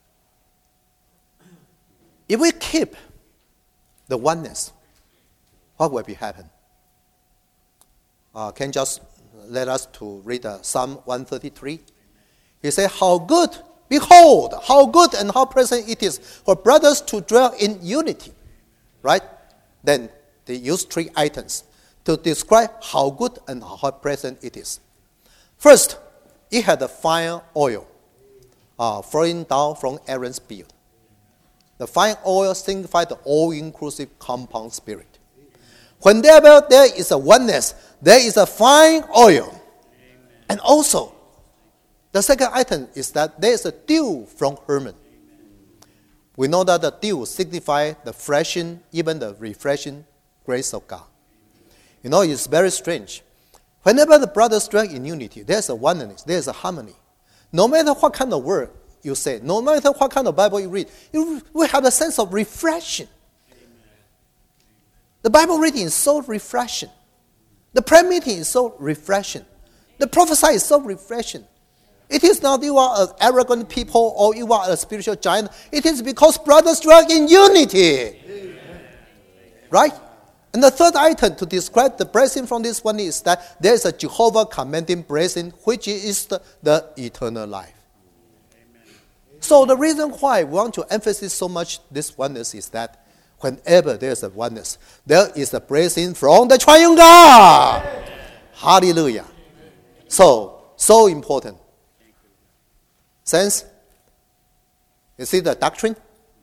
if we keep the oneness, what will be happen? Uh, can just let us to read uh, Psalm one thirty-three. He said, how good, behold, how good and how pleasant it is for brothers to dwell in unity. Right? Then they use three items to describe how good and how pleasant it is. First, it had a fine oil uh, flowing down from Aaron's beard. The fine oil signifies the all-inclusive compound spirit. Whenever there is a oneness, there is a fine oil. Amen. And also, the second item is that there is a dew from Hermon. We know that the dew signifies the freshing, even the refreshing grace of God. You know, it's very strange. Whenever the brothers dwell in unity, there's a oneness, there's a harmony. No matter what kind of word you say, no matter what kind of Bible you read, you will have a sense of refreshing. Amen. The Bible reading is so refreshing. The prayer meeting is so refreshing. The prophecy is so refreshing. It is not you are an arrogant people or you are a spiritual giant. It is because brothers dwell in unity. Amen. Right? And the third item to describe the blessing from this one is that there is a Jehovah commanding blessing, which is the, the eternal life. So the reason why we want to emphasize so much this oneness is that whenever there is a oneness, there is a blessing from the triune God. Amen. Hallelujah. Amen. So, so important. Sense? You see the doctrine?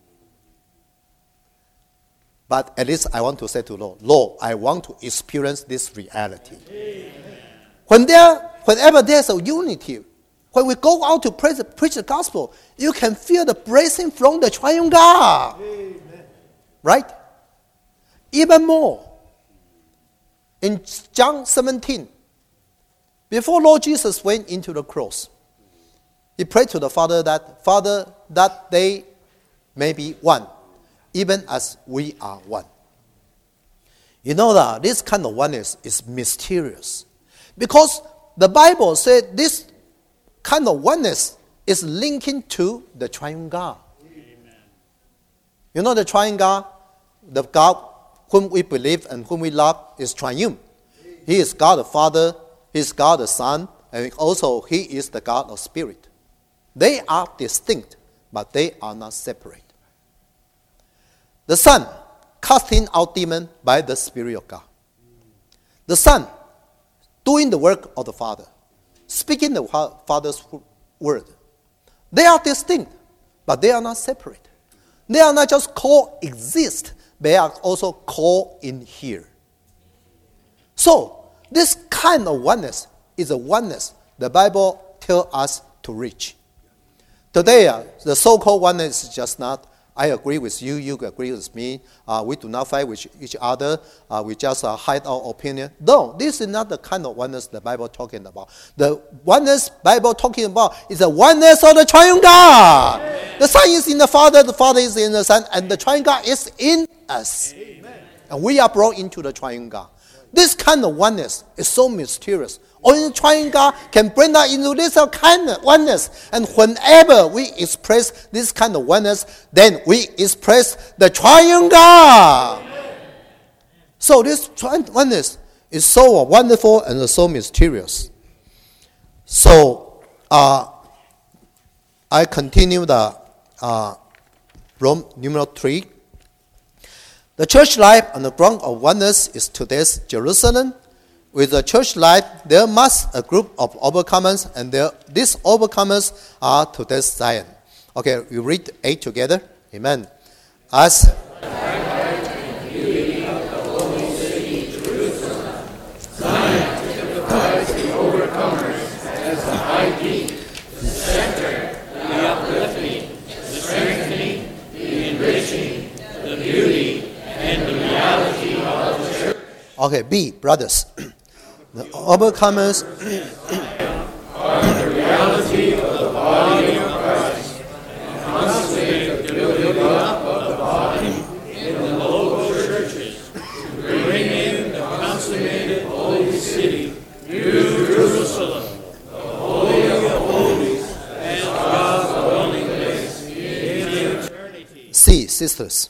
But at least I want to say to Lord, Lord, I want to experience this reality. Amen. When there, whenever there's a unity, when we go out to preach, preach the gospel, you can feel the blessing from the triune God. Amen. Right? Even more, in John seventeen, before Lord Jesus went into the cross, he prayed to the Father that, Father, that they may be one, even as we are one. You know that this kind of oneness is mysterious. Because the Bible said this kind of oneness is linking to the triune God. Amen. You know the triune God, the God whom we believe and whom we love is triune. He is God the Father, He is God the Son, and also He is the God of Spirit. They are distinct, but they are not separate. The Son casting out demons by the Spirit of God. The Son doing the work of the Father, speaking the Father's word. They are distinct, but they are not separate. They are not just coexist, they are also co-inhere. So, this kind of oneness is a oneness the Bible tells us to reach. Today, uh, the so-called oneness is just not, I agree with you, you agree with me. Uh, we do not fight with each other. Uh, we just uh, hide our opinion. No, this is not the kind of oneness the Bible talking about. The oneness Bible talking about is the oneness of the triune God. Amen. The Son is in the Father, the Father is in the Son, and the triune God is in us. Amen. And we are brought into the triune God. This kind of oneness is so mysterious. Only the triune God can bring us into this kind of oneness. And whenever we express this kind of oneness, then we express the triune God. Amen. So this oneness is so wonderful and so mysterious. So uh, I continue the uh, Rome numeral three. The church life on the ground of oneness is today's Jerusalem. With the church life, there must a group of overcomers, and there, these overcomers are today's Zion. Okay, we read eight together. Amen. As Okay, B, brothers. The overcomers are the reality of the body of Christ and consummate the building up of the body in the local churches to bring in the consummated holy city, New Jerusalem, the holy of holies, and God's dwelling place in eternity. C, sisters.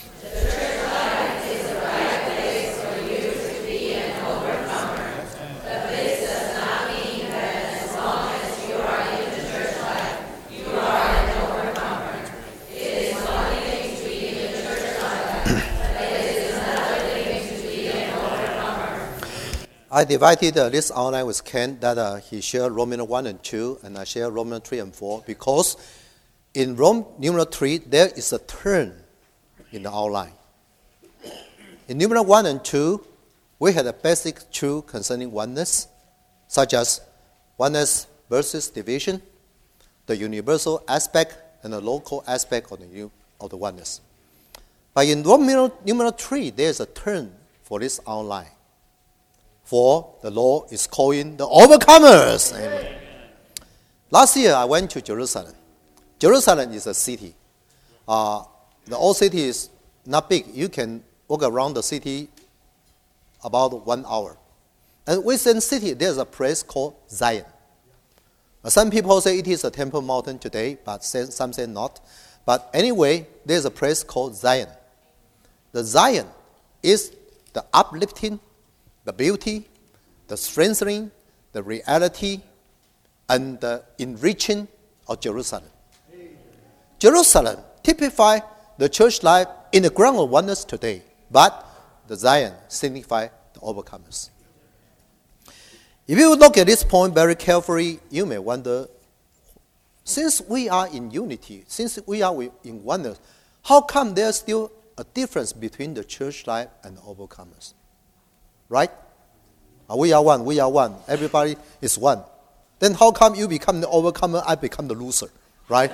I divided uh, this outline with Ken that uh, he shared Romans one and two, and I share Romans three and four, because in Rome numeral three, there is a turn in the outline. In numeral one and two, we had a basic truth concerning oneness, such as oneness versus division, the universal aspect and the local aspect of the, of the oneness. But in Rome numeral, numeral three, there is a turn for this outline. For the Lord is calling the overcomers. Amen. Last year, I went to Jerusalem. Jerusalem is a city. Uh, the old city is not big. You can walk around the city about one hour. And within the city, there's a place called Zion. Uh, some people say it is a Temple Mountain today, but some say not. But anyway, there's a place called Zion. The Zion is the uplifting, the beauty, the strengthening, the reality, and the enriching of Jerusalem. Amen. Jerusalem typifies the church life in the ground of oneness today, but the Zion signifies the overcomers. If you look at this point very carefully, you may wonder, since we are in unity, since we are in oneness, how come there's still a difference between the church life and the overcomers? Right? We are one, we are one. Everybody is one. Then how come you become the overcomer, I become the loser? Right?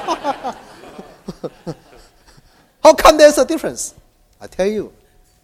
How come there's a difference? I tell you.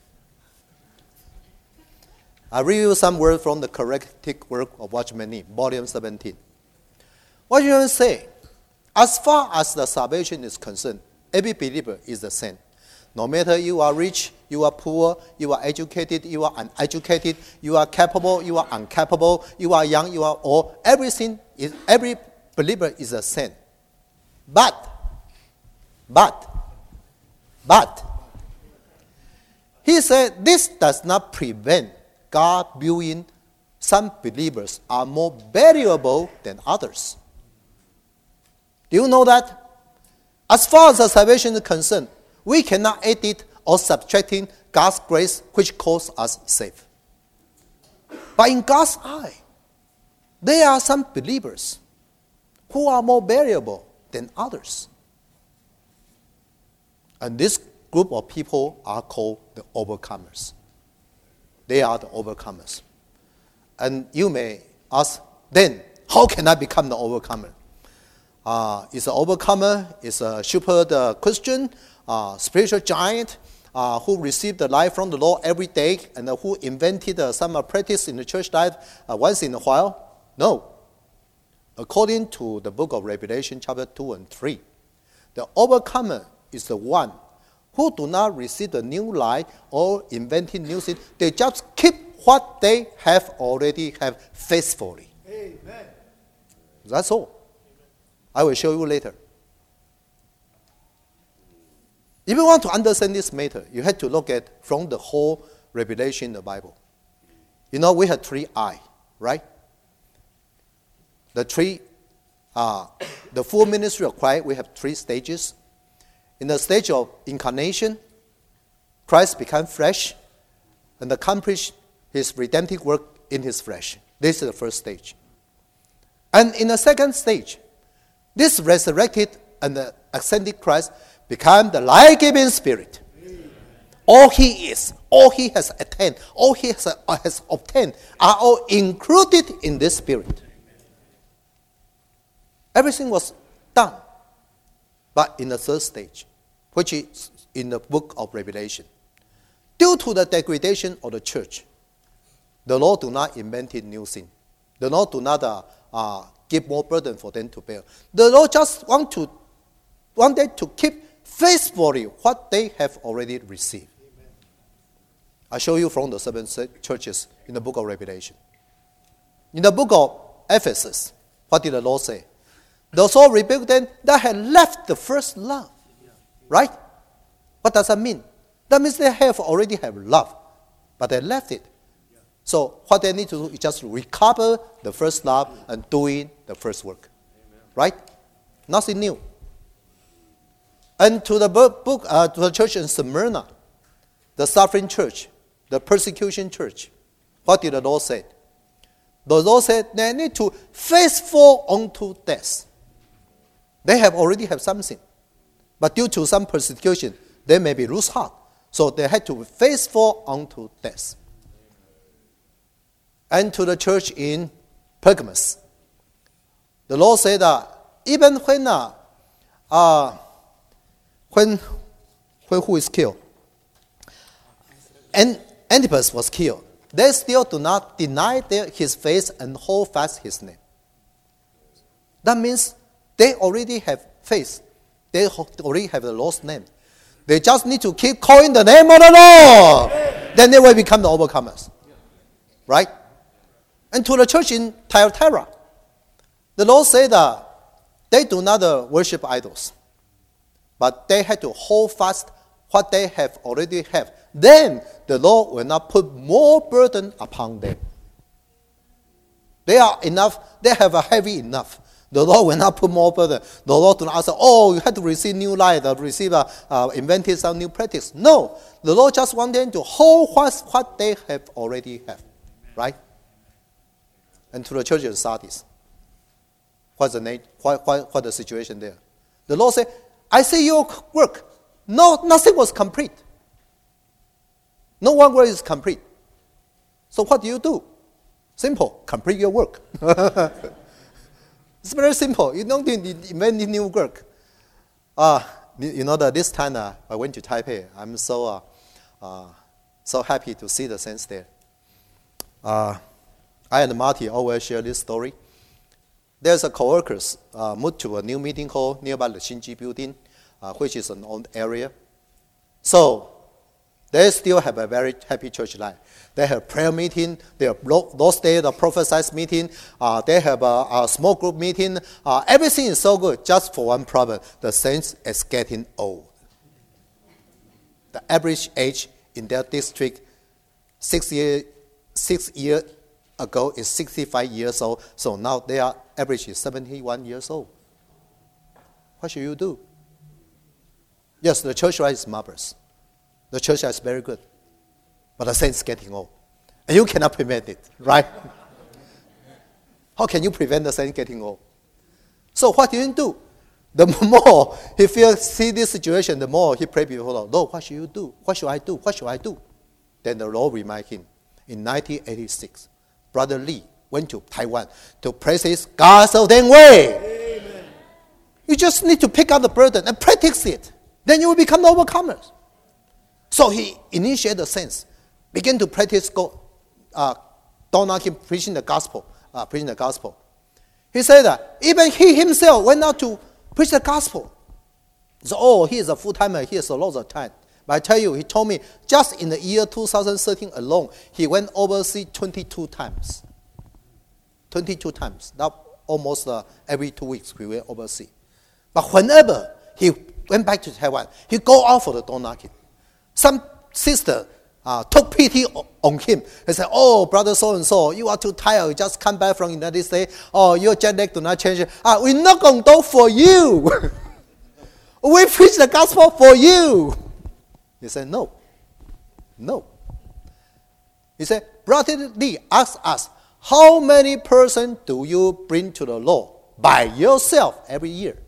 I read you some words from the corrective work of Watchman Nee, volume seventeen. Watchman say, as far as the salvation is concerned, every believer is the same. No matter you are rich, you are poor, you are educated, you are uneducated, you are capable, you are incapable, you are young, you are old, everything is, every believer is the same. But, but, but, he said this does not prevent God viewing some believers are more valuable than others. Do you know that? As far as the salvation is concerned, we cannot edit or subtracting God's grace which calls us safe. But in God's eye, there are some believers who are more valuable than others. And this group of people are called the overcomers. They are the overcomers. And you may ask, then, how can I become the overcomer? uh, is an overcomer, is a super the Christian, uh, spiritual giant, uh, who received the life from the Lord every day, and uh, who invented uh, some uh, practice in the church life uh, once in a while. No. According to the book of Revelation, chapter two and three, the overcomer is the one who do not receive the new life or inventing new things. They just keep what they have already have faithfully. Amen. That's all. I will show you later. If you want to understand this matter, you have to look at from the whole Revelation in the Bible. You know, we have three I, right? The three, uh, the full ministry of Christ, we have three stages. In the stage of incarnation, Christ became flesh and accomplished his redemptive work in his flesh. This is the first stage. And in the second stage, this resurrected and ascended Christ became the life-giving Spirit. Amen. All he is, all he has attained, all he has, uh, has obtained are all included in this Spirit. Everything was done. But in the third stage, which is in the book of Revelation, due to the degradation of the church, the Lord do not invent new sin. The Lord do not uh, uh, give more burden for them to bear. The Lord just want to want them to keep faithfully what they have already received. Amen. I show you from the seven churches in the book of Revelation. In the book of Ephesus, what did the Lord say? The Lord rebuked them that had left the first love. Right? What does that mean? That means they have already have love, but they left it. So what they need to do is just recover the first love and doing the first work. Amen. Right? Nothing new. And to the book, uh, to the church in Smyrna, the suffering church, the persecution church, what did the Lord say? The Lord said they need to faithful unto death. They have already have something, but due to some persecution, they may be lose heart. So they had to be faithful unto death. And to the church in Pergamos, the Lord said that even when uh, uh, when when who is killed, and Antipas was killed, they still do not deny their, his faith and hold fast his name. That means they already have faith. They already have the Lord's name. They just need to keep calling the name of the Lord. Then they will become the overcomers. Right? And to the church in Thyatira, the Lord said that they do not uh, worship idols, but they had to hold fast what they have already have. Then the Lord will not put more burden upon them. They are enough. They have a heavy enough. The Lord will not put more burden. The Lord do not say, oh, you have to receive new life, or receive a, uh, invented some new practice. No. The Lord just wants them to hold fast what they have already have. Right? And to the church in Sardis, what's the name? What, what, what the situation there? The Lord said, I see your work. No, nothing was complete. No one work is complete. So what do you do? Simple. Complete your work. It's very simple. You don't need to invent new work. Uh, you know that this time uh, I went to Taipei. I'm so uh, uh, so happy to see the saints there. Uh, I and Marty always share this story. There's a co-workers uh, moved to a new meeting hall nearby the Xinji building, uh, which is an old area. So they still have a very happy church life. They have prayer meeting. They have those days the prophesied meeting. Uh, they have a, a small group meeting. Uh, everything is so good. Just for one problem, the saints is getting old. The average age in their district six year six years ago is sixty-five years old. So now their average is seventy-one years old. What should you do? Yes, the church life is marvelous. The church is very good. But the saints getting old. And you cannot prevent it, right? How can you prevent the saints getting old? So what do you do? The more he feels, see this situation, the more he pray before the Lord, Lord, what should you do? What should I do? What should I do? Then the Lord remind him, in nineteen eighty-six, Brother Lee went to Taiwan to practice God's ordained way. Amen. You just need to pick up the burden and practice it. Then you will become overcomers. So he initiated the saints, began to practice go, uh, door knocking, preaching the gospel, uh, preaching the gospel. He said that even he himself went out to preach the gospel. So, oh, he is a full-timer, he has a lot of time. But I tell you, he told me, just in the year two thousand thirteen alone, he went overseas twenty-two times. twenty-two times. Now, almost uh, every two weeks we went overseas. But whenever he went back to Taiwan, he go out for the door knocking. Some sister uh, took pity on him and said, oh, brother so-and-so, you are too tired. You just come back from the United States. Oh, your jet lag do not change. Uh, we're not going to do for you. We preach the gospel for you. He said, no. No. He said, Brother Lee asked us, how many persons do you bring to the Lord by yourself every year?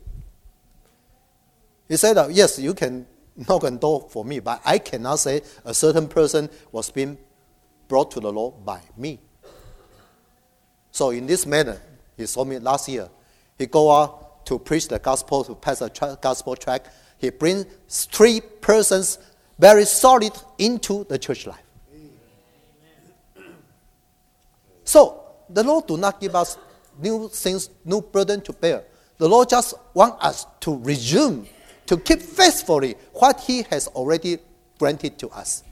He said, uh, yes, you can knock on door for me, but I cannot say a certain person was being brought to the Lord by me. So in this manner, he told me last year, he go out to preach the gospel, to pass the tra- gospel tract. He brings three persons very solid into the church life. So the Lord do not give us new things, new burden to bear. The Lord just wants us to resume, to keep faithfully what He has already granted to us.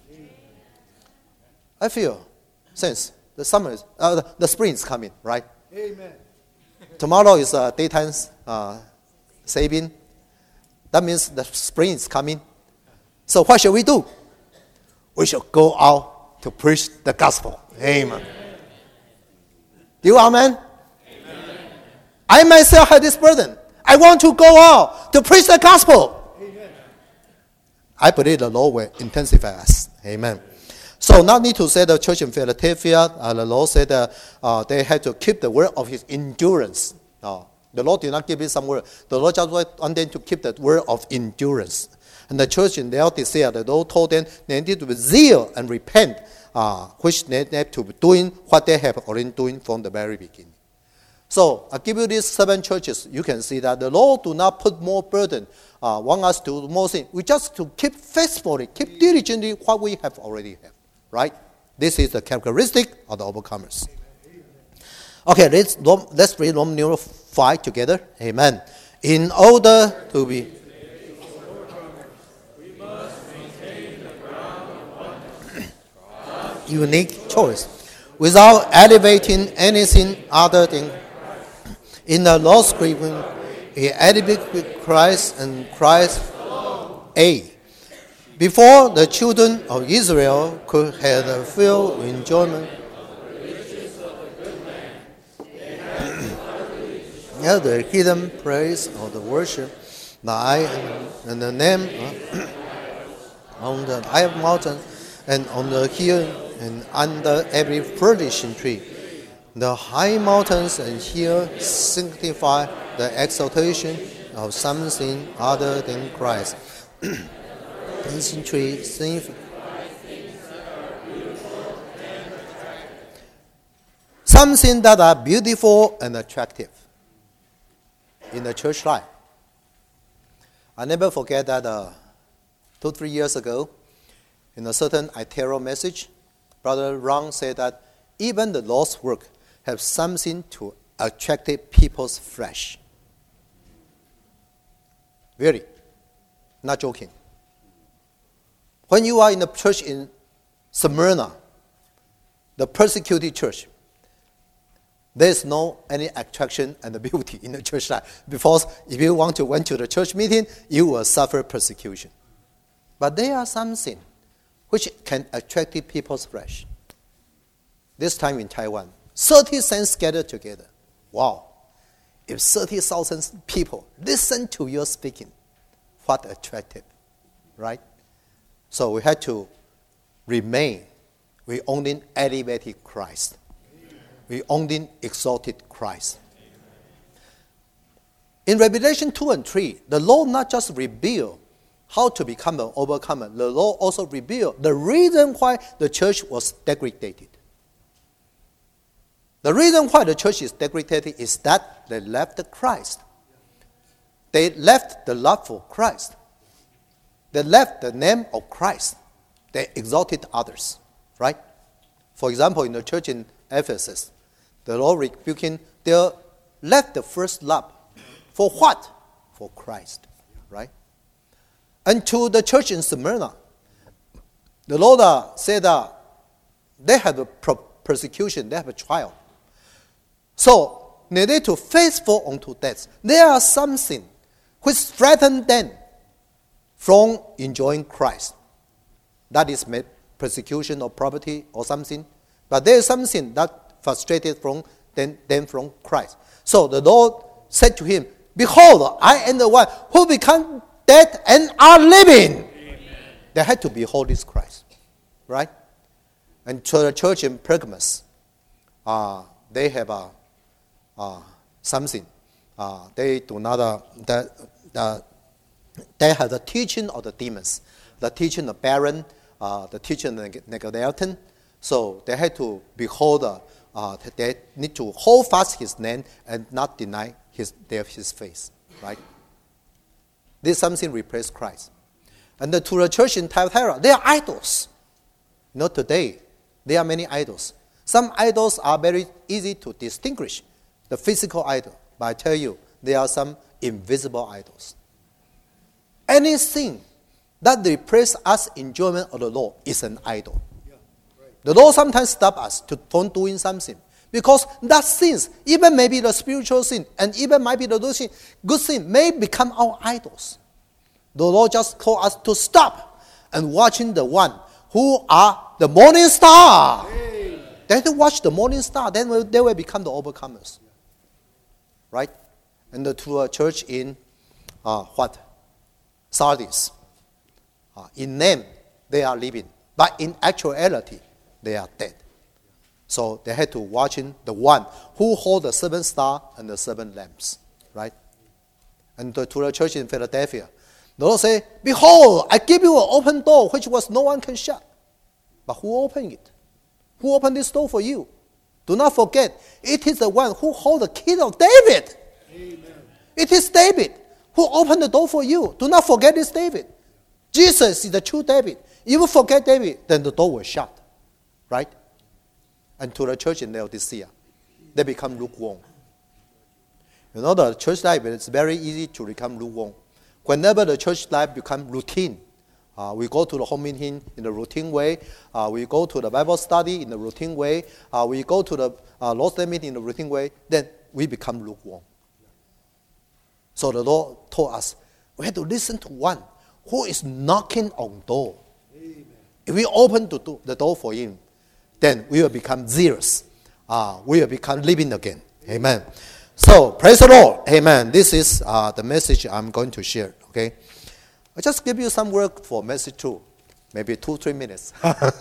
I feel, since the summer, is, uh, the, the spring is coming, right? Amen. Tomorrow is uh, daytime uh, saving. That means the spring is coming. So what shall we do? We shall go out to preach the gospel. Amen. Do you amen? Amen? I myself have this burden. I want to go out to preach the gospel. Amen. I believe the Lord will intensify us. Amen. So now need to say the church in Philadelphia, uh, the Lord said uh, uh, they had to keep the word of His endurance. Uh, the Lord did not give it some word. The Lord just wanted them to keep the word of endurance. And the church in Laodicea, the Lord told them they need to be zeal and repent, uh, which they have to be doing what they have already doing from the very beginning. So I give you these seven churches. You can see that the Lord do not put more burden, uh, want us to do more things. We just to keep faithfully, keep diligently what we have already have. Right? This is the characteristic of the overcomers. Okay, let's, let's read Romans numeral five together. Amen. In order to be unique choice, without elevating anything other than in the Lord's Scripture, he elevated Christ and Christ A. Before the children of Israel could have the full enjoyment of the hidden praise of the worship, the eye and the name on the high mountain and on the hill and under every flourishing tree. The high mountains and hills sanctify the exaltation of something other than Christ. Tree, something that are beautiful and attractive in the church life. I never forget that uh, two, three years ago, in a certain Itero message, Brother Ron said that even the Lord's work have something to attract people's flesh. Really, not joking. When you are in the church in Smyrna, the persecuted church, there is no any attraction and beauty in the church life. Because if you want to went to the church meeting, you will suffer persecution. But there are something which can attract people's flesh. This time in Taiwan, thirty saints gathered together. Wow. If thirty thousand people listen to your speaking, what attractive, right? So we had to remain. We only elevated Christ. We only exalted Christ. In Revelation two and three, the Lord not just revealed how to become an overcomer, the Lord also revealed the reason why the church was degraded. The reason why the church is degraded is that they left Christ. they left the love for Christ. They left the name of Christ. They exalted others, right? For example, in the church in Ephesus, the Lord rebuking, they left the first love. For what? For Christ, right? And to the church in Smyrna, the Lord uh, said uh, they have a pro- persecution, they have a trial. So, they need to faithful unto death. There are something which threaten them from enjoying Christ. That is persecution or poverty or something. But there is something that frustrated from them, them from Christ. So the Lord said to him, behold, I am the one who become dead and are living. Amen. They had to behold this Christ. Right? And to the church in Pergamos, uh, they have uh, uh, something. Uh, they do not, uh, the, the, they have the teaching of the demons, the teaching of Baron, uh, the teaching of Nicolaitan. So they had to behold, uh, uh, they need to hold fast his name and not deny his, their, his face. Right? This something replaced Christ. And the, to the church in Thyatira, they are idols. Not today. There are many idols. Some idols are very easy to distinguish, the physical idol. But I tell you, there are some invisible idols. Anything that replaces us enjoyment of the Lord is an idol. Yeah, right. The Lord sometimes stops us to, from doing something. Because that sins, even maybe the spiritual sin, and even might be the good sin, good sin may become our idols. The Lord just calls us to stop and watching the one who are the morning star. Hey. They to watch the morning star, then they will become the overcomers. Right? And the, to a church in uh, what? Sardis. Uh, in name, they are living. But in actuality, they are dead. So they had to watch in the one who holds the seven star and the seven lamps. Right? And the, to the church in Philadelphia, the Lord said, behold, I give you an open door which was no one can shut. But who opened it? Who opened this door for you? Do not forget, it is the one who holds the key of David. Amen. It is David who opened the door for you. Do not forget this David. Jesus is the true David. If you forget David, then the door will shut. Right? And to the church in Laodicea, they become lukewarm. You know, the church life is very easy to become lukewarm. Whenever the church life becomes routine, uh, we go to the home meeting in the routine way. Uh, we go to the Bible study in the routine way. Uh, we go to the uh, Lord's Day meeting in the routine way. Then we become lukewarm. So the Lord told us, we have to listen to one who is knocking on the door. Amen. If we open the door, the door for him, then we will become zealous. Uh, we will become living again. Amen. So, praise the Lord. Amen. This is uh, the message I'm going to share. Okay? I'll just give you some work for message two. Maybe two, three minutes.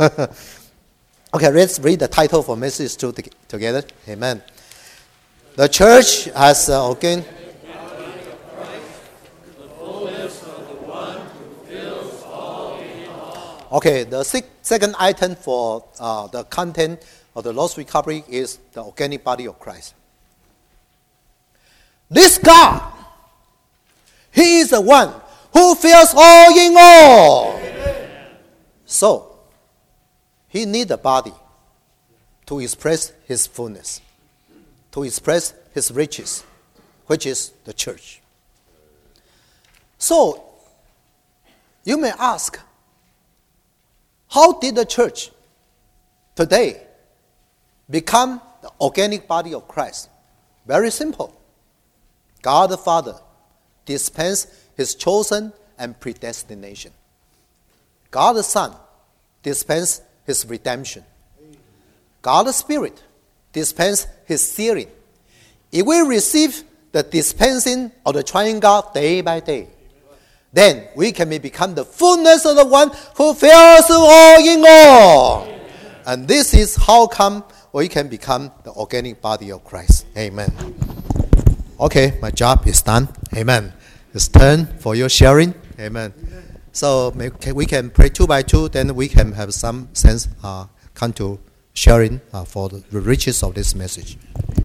Okay, let's read the title for message two together. Amen. The church has, uh, again, okay, the six, second item for uh, the content of the lost recovery is the organic body of Christ. This God, He is the one who fills all in all. Amen. So, He needs a body to express His fullness, to express His riches, which is the church. So, you may ask, how did the church today become the organic body of Christ? Very simple. God the Father dispense His chosen and predestination. God the Son dispense His redemption. God the Spirit dispense His sealing. If we receive the dispensing of the triune God day by day, then we can become the fullness of the one who fills all in all. And this is how come we can become the organic body of Christ. Amen. Okay, my job is done. Amen. It's turn for your sharing. Amen. So we can pray two by two, then we can have some sense uh, come to sharing uh, for the riches of this message.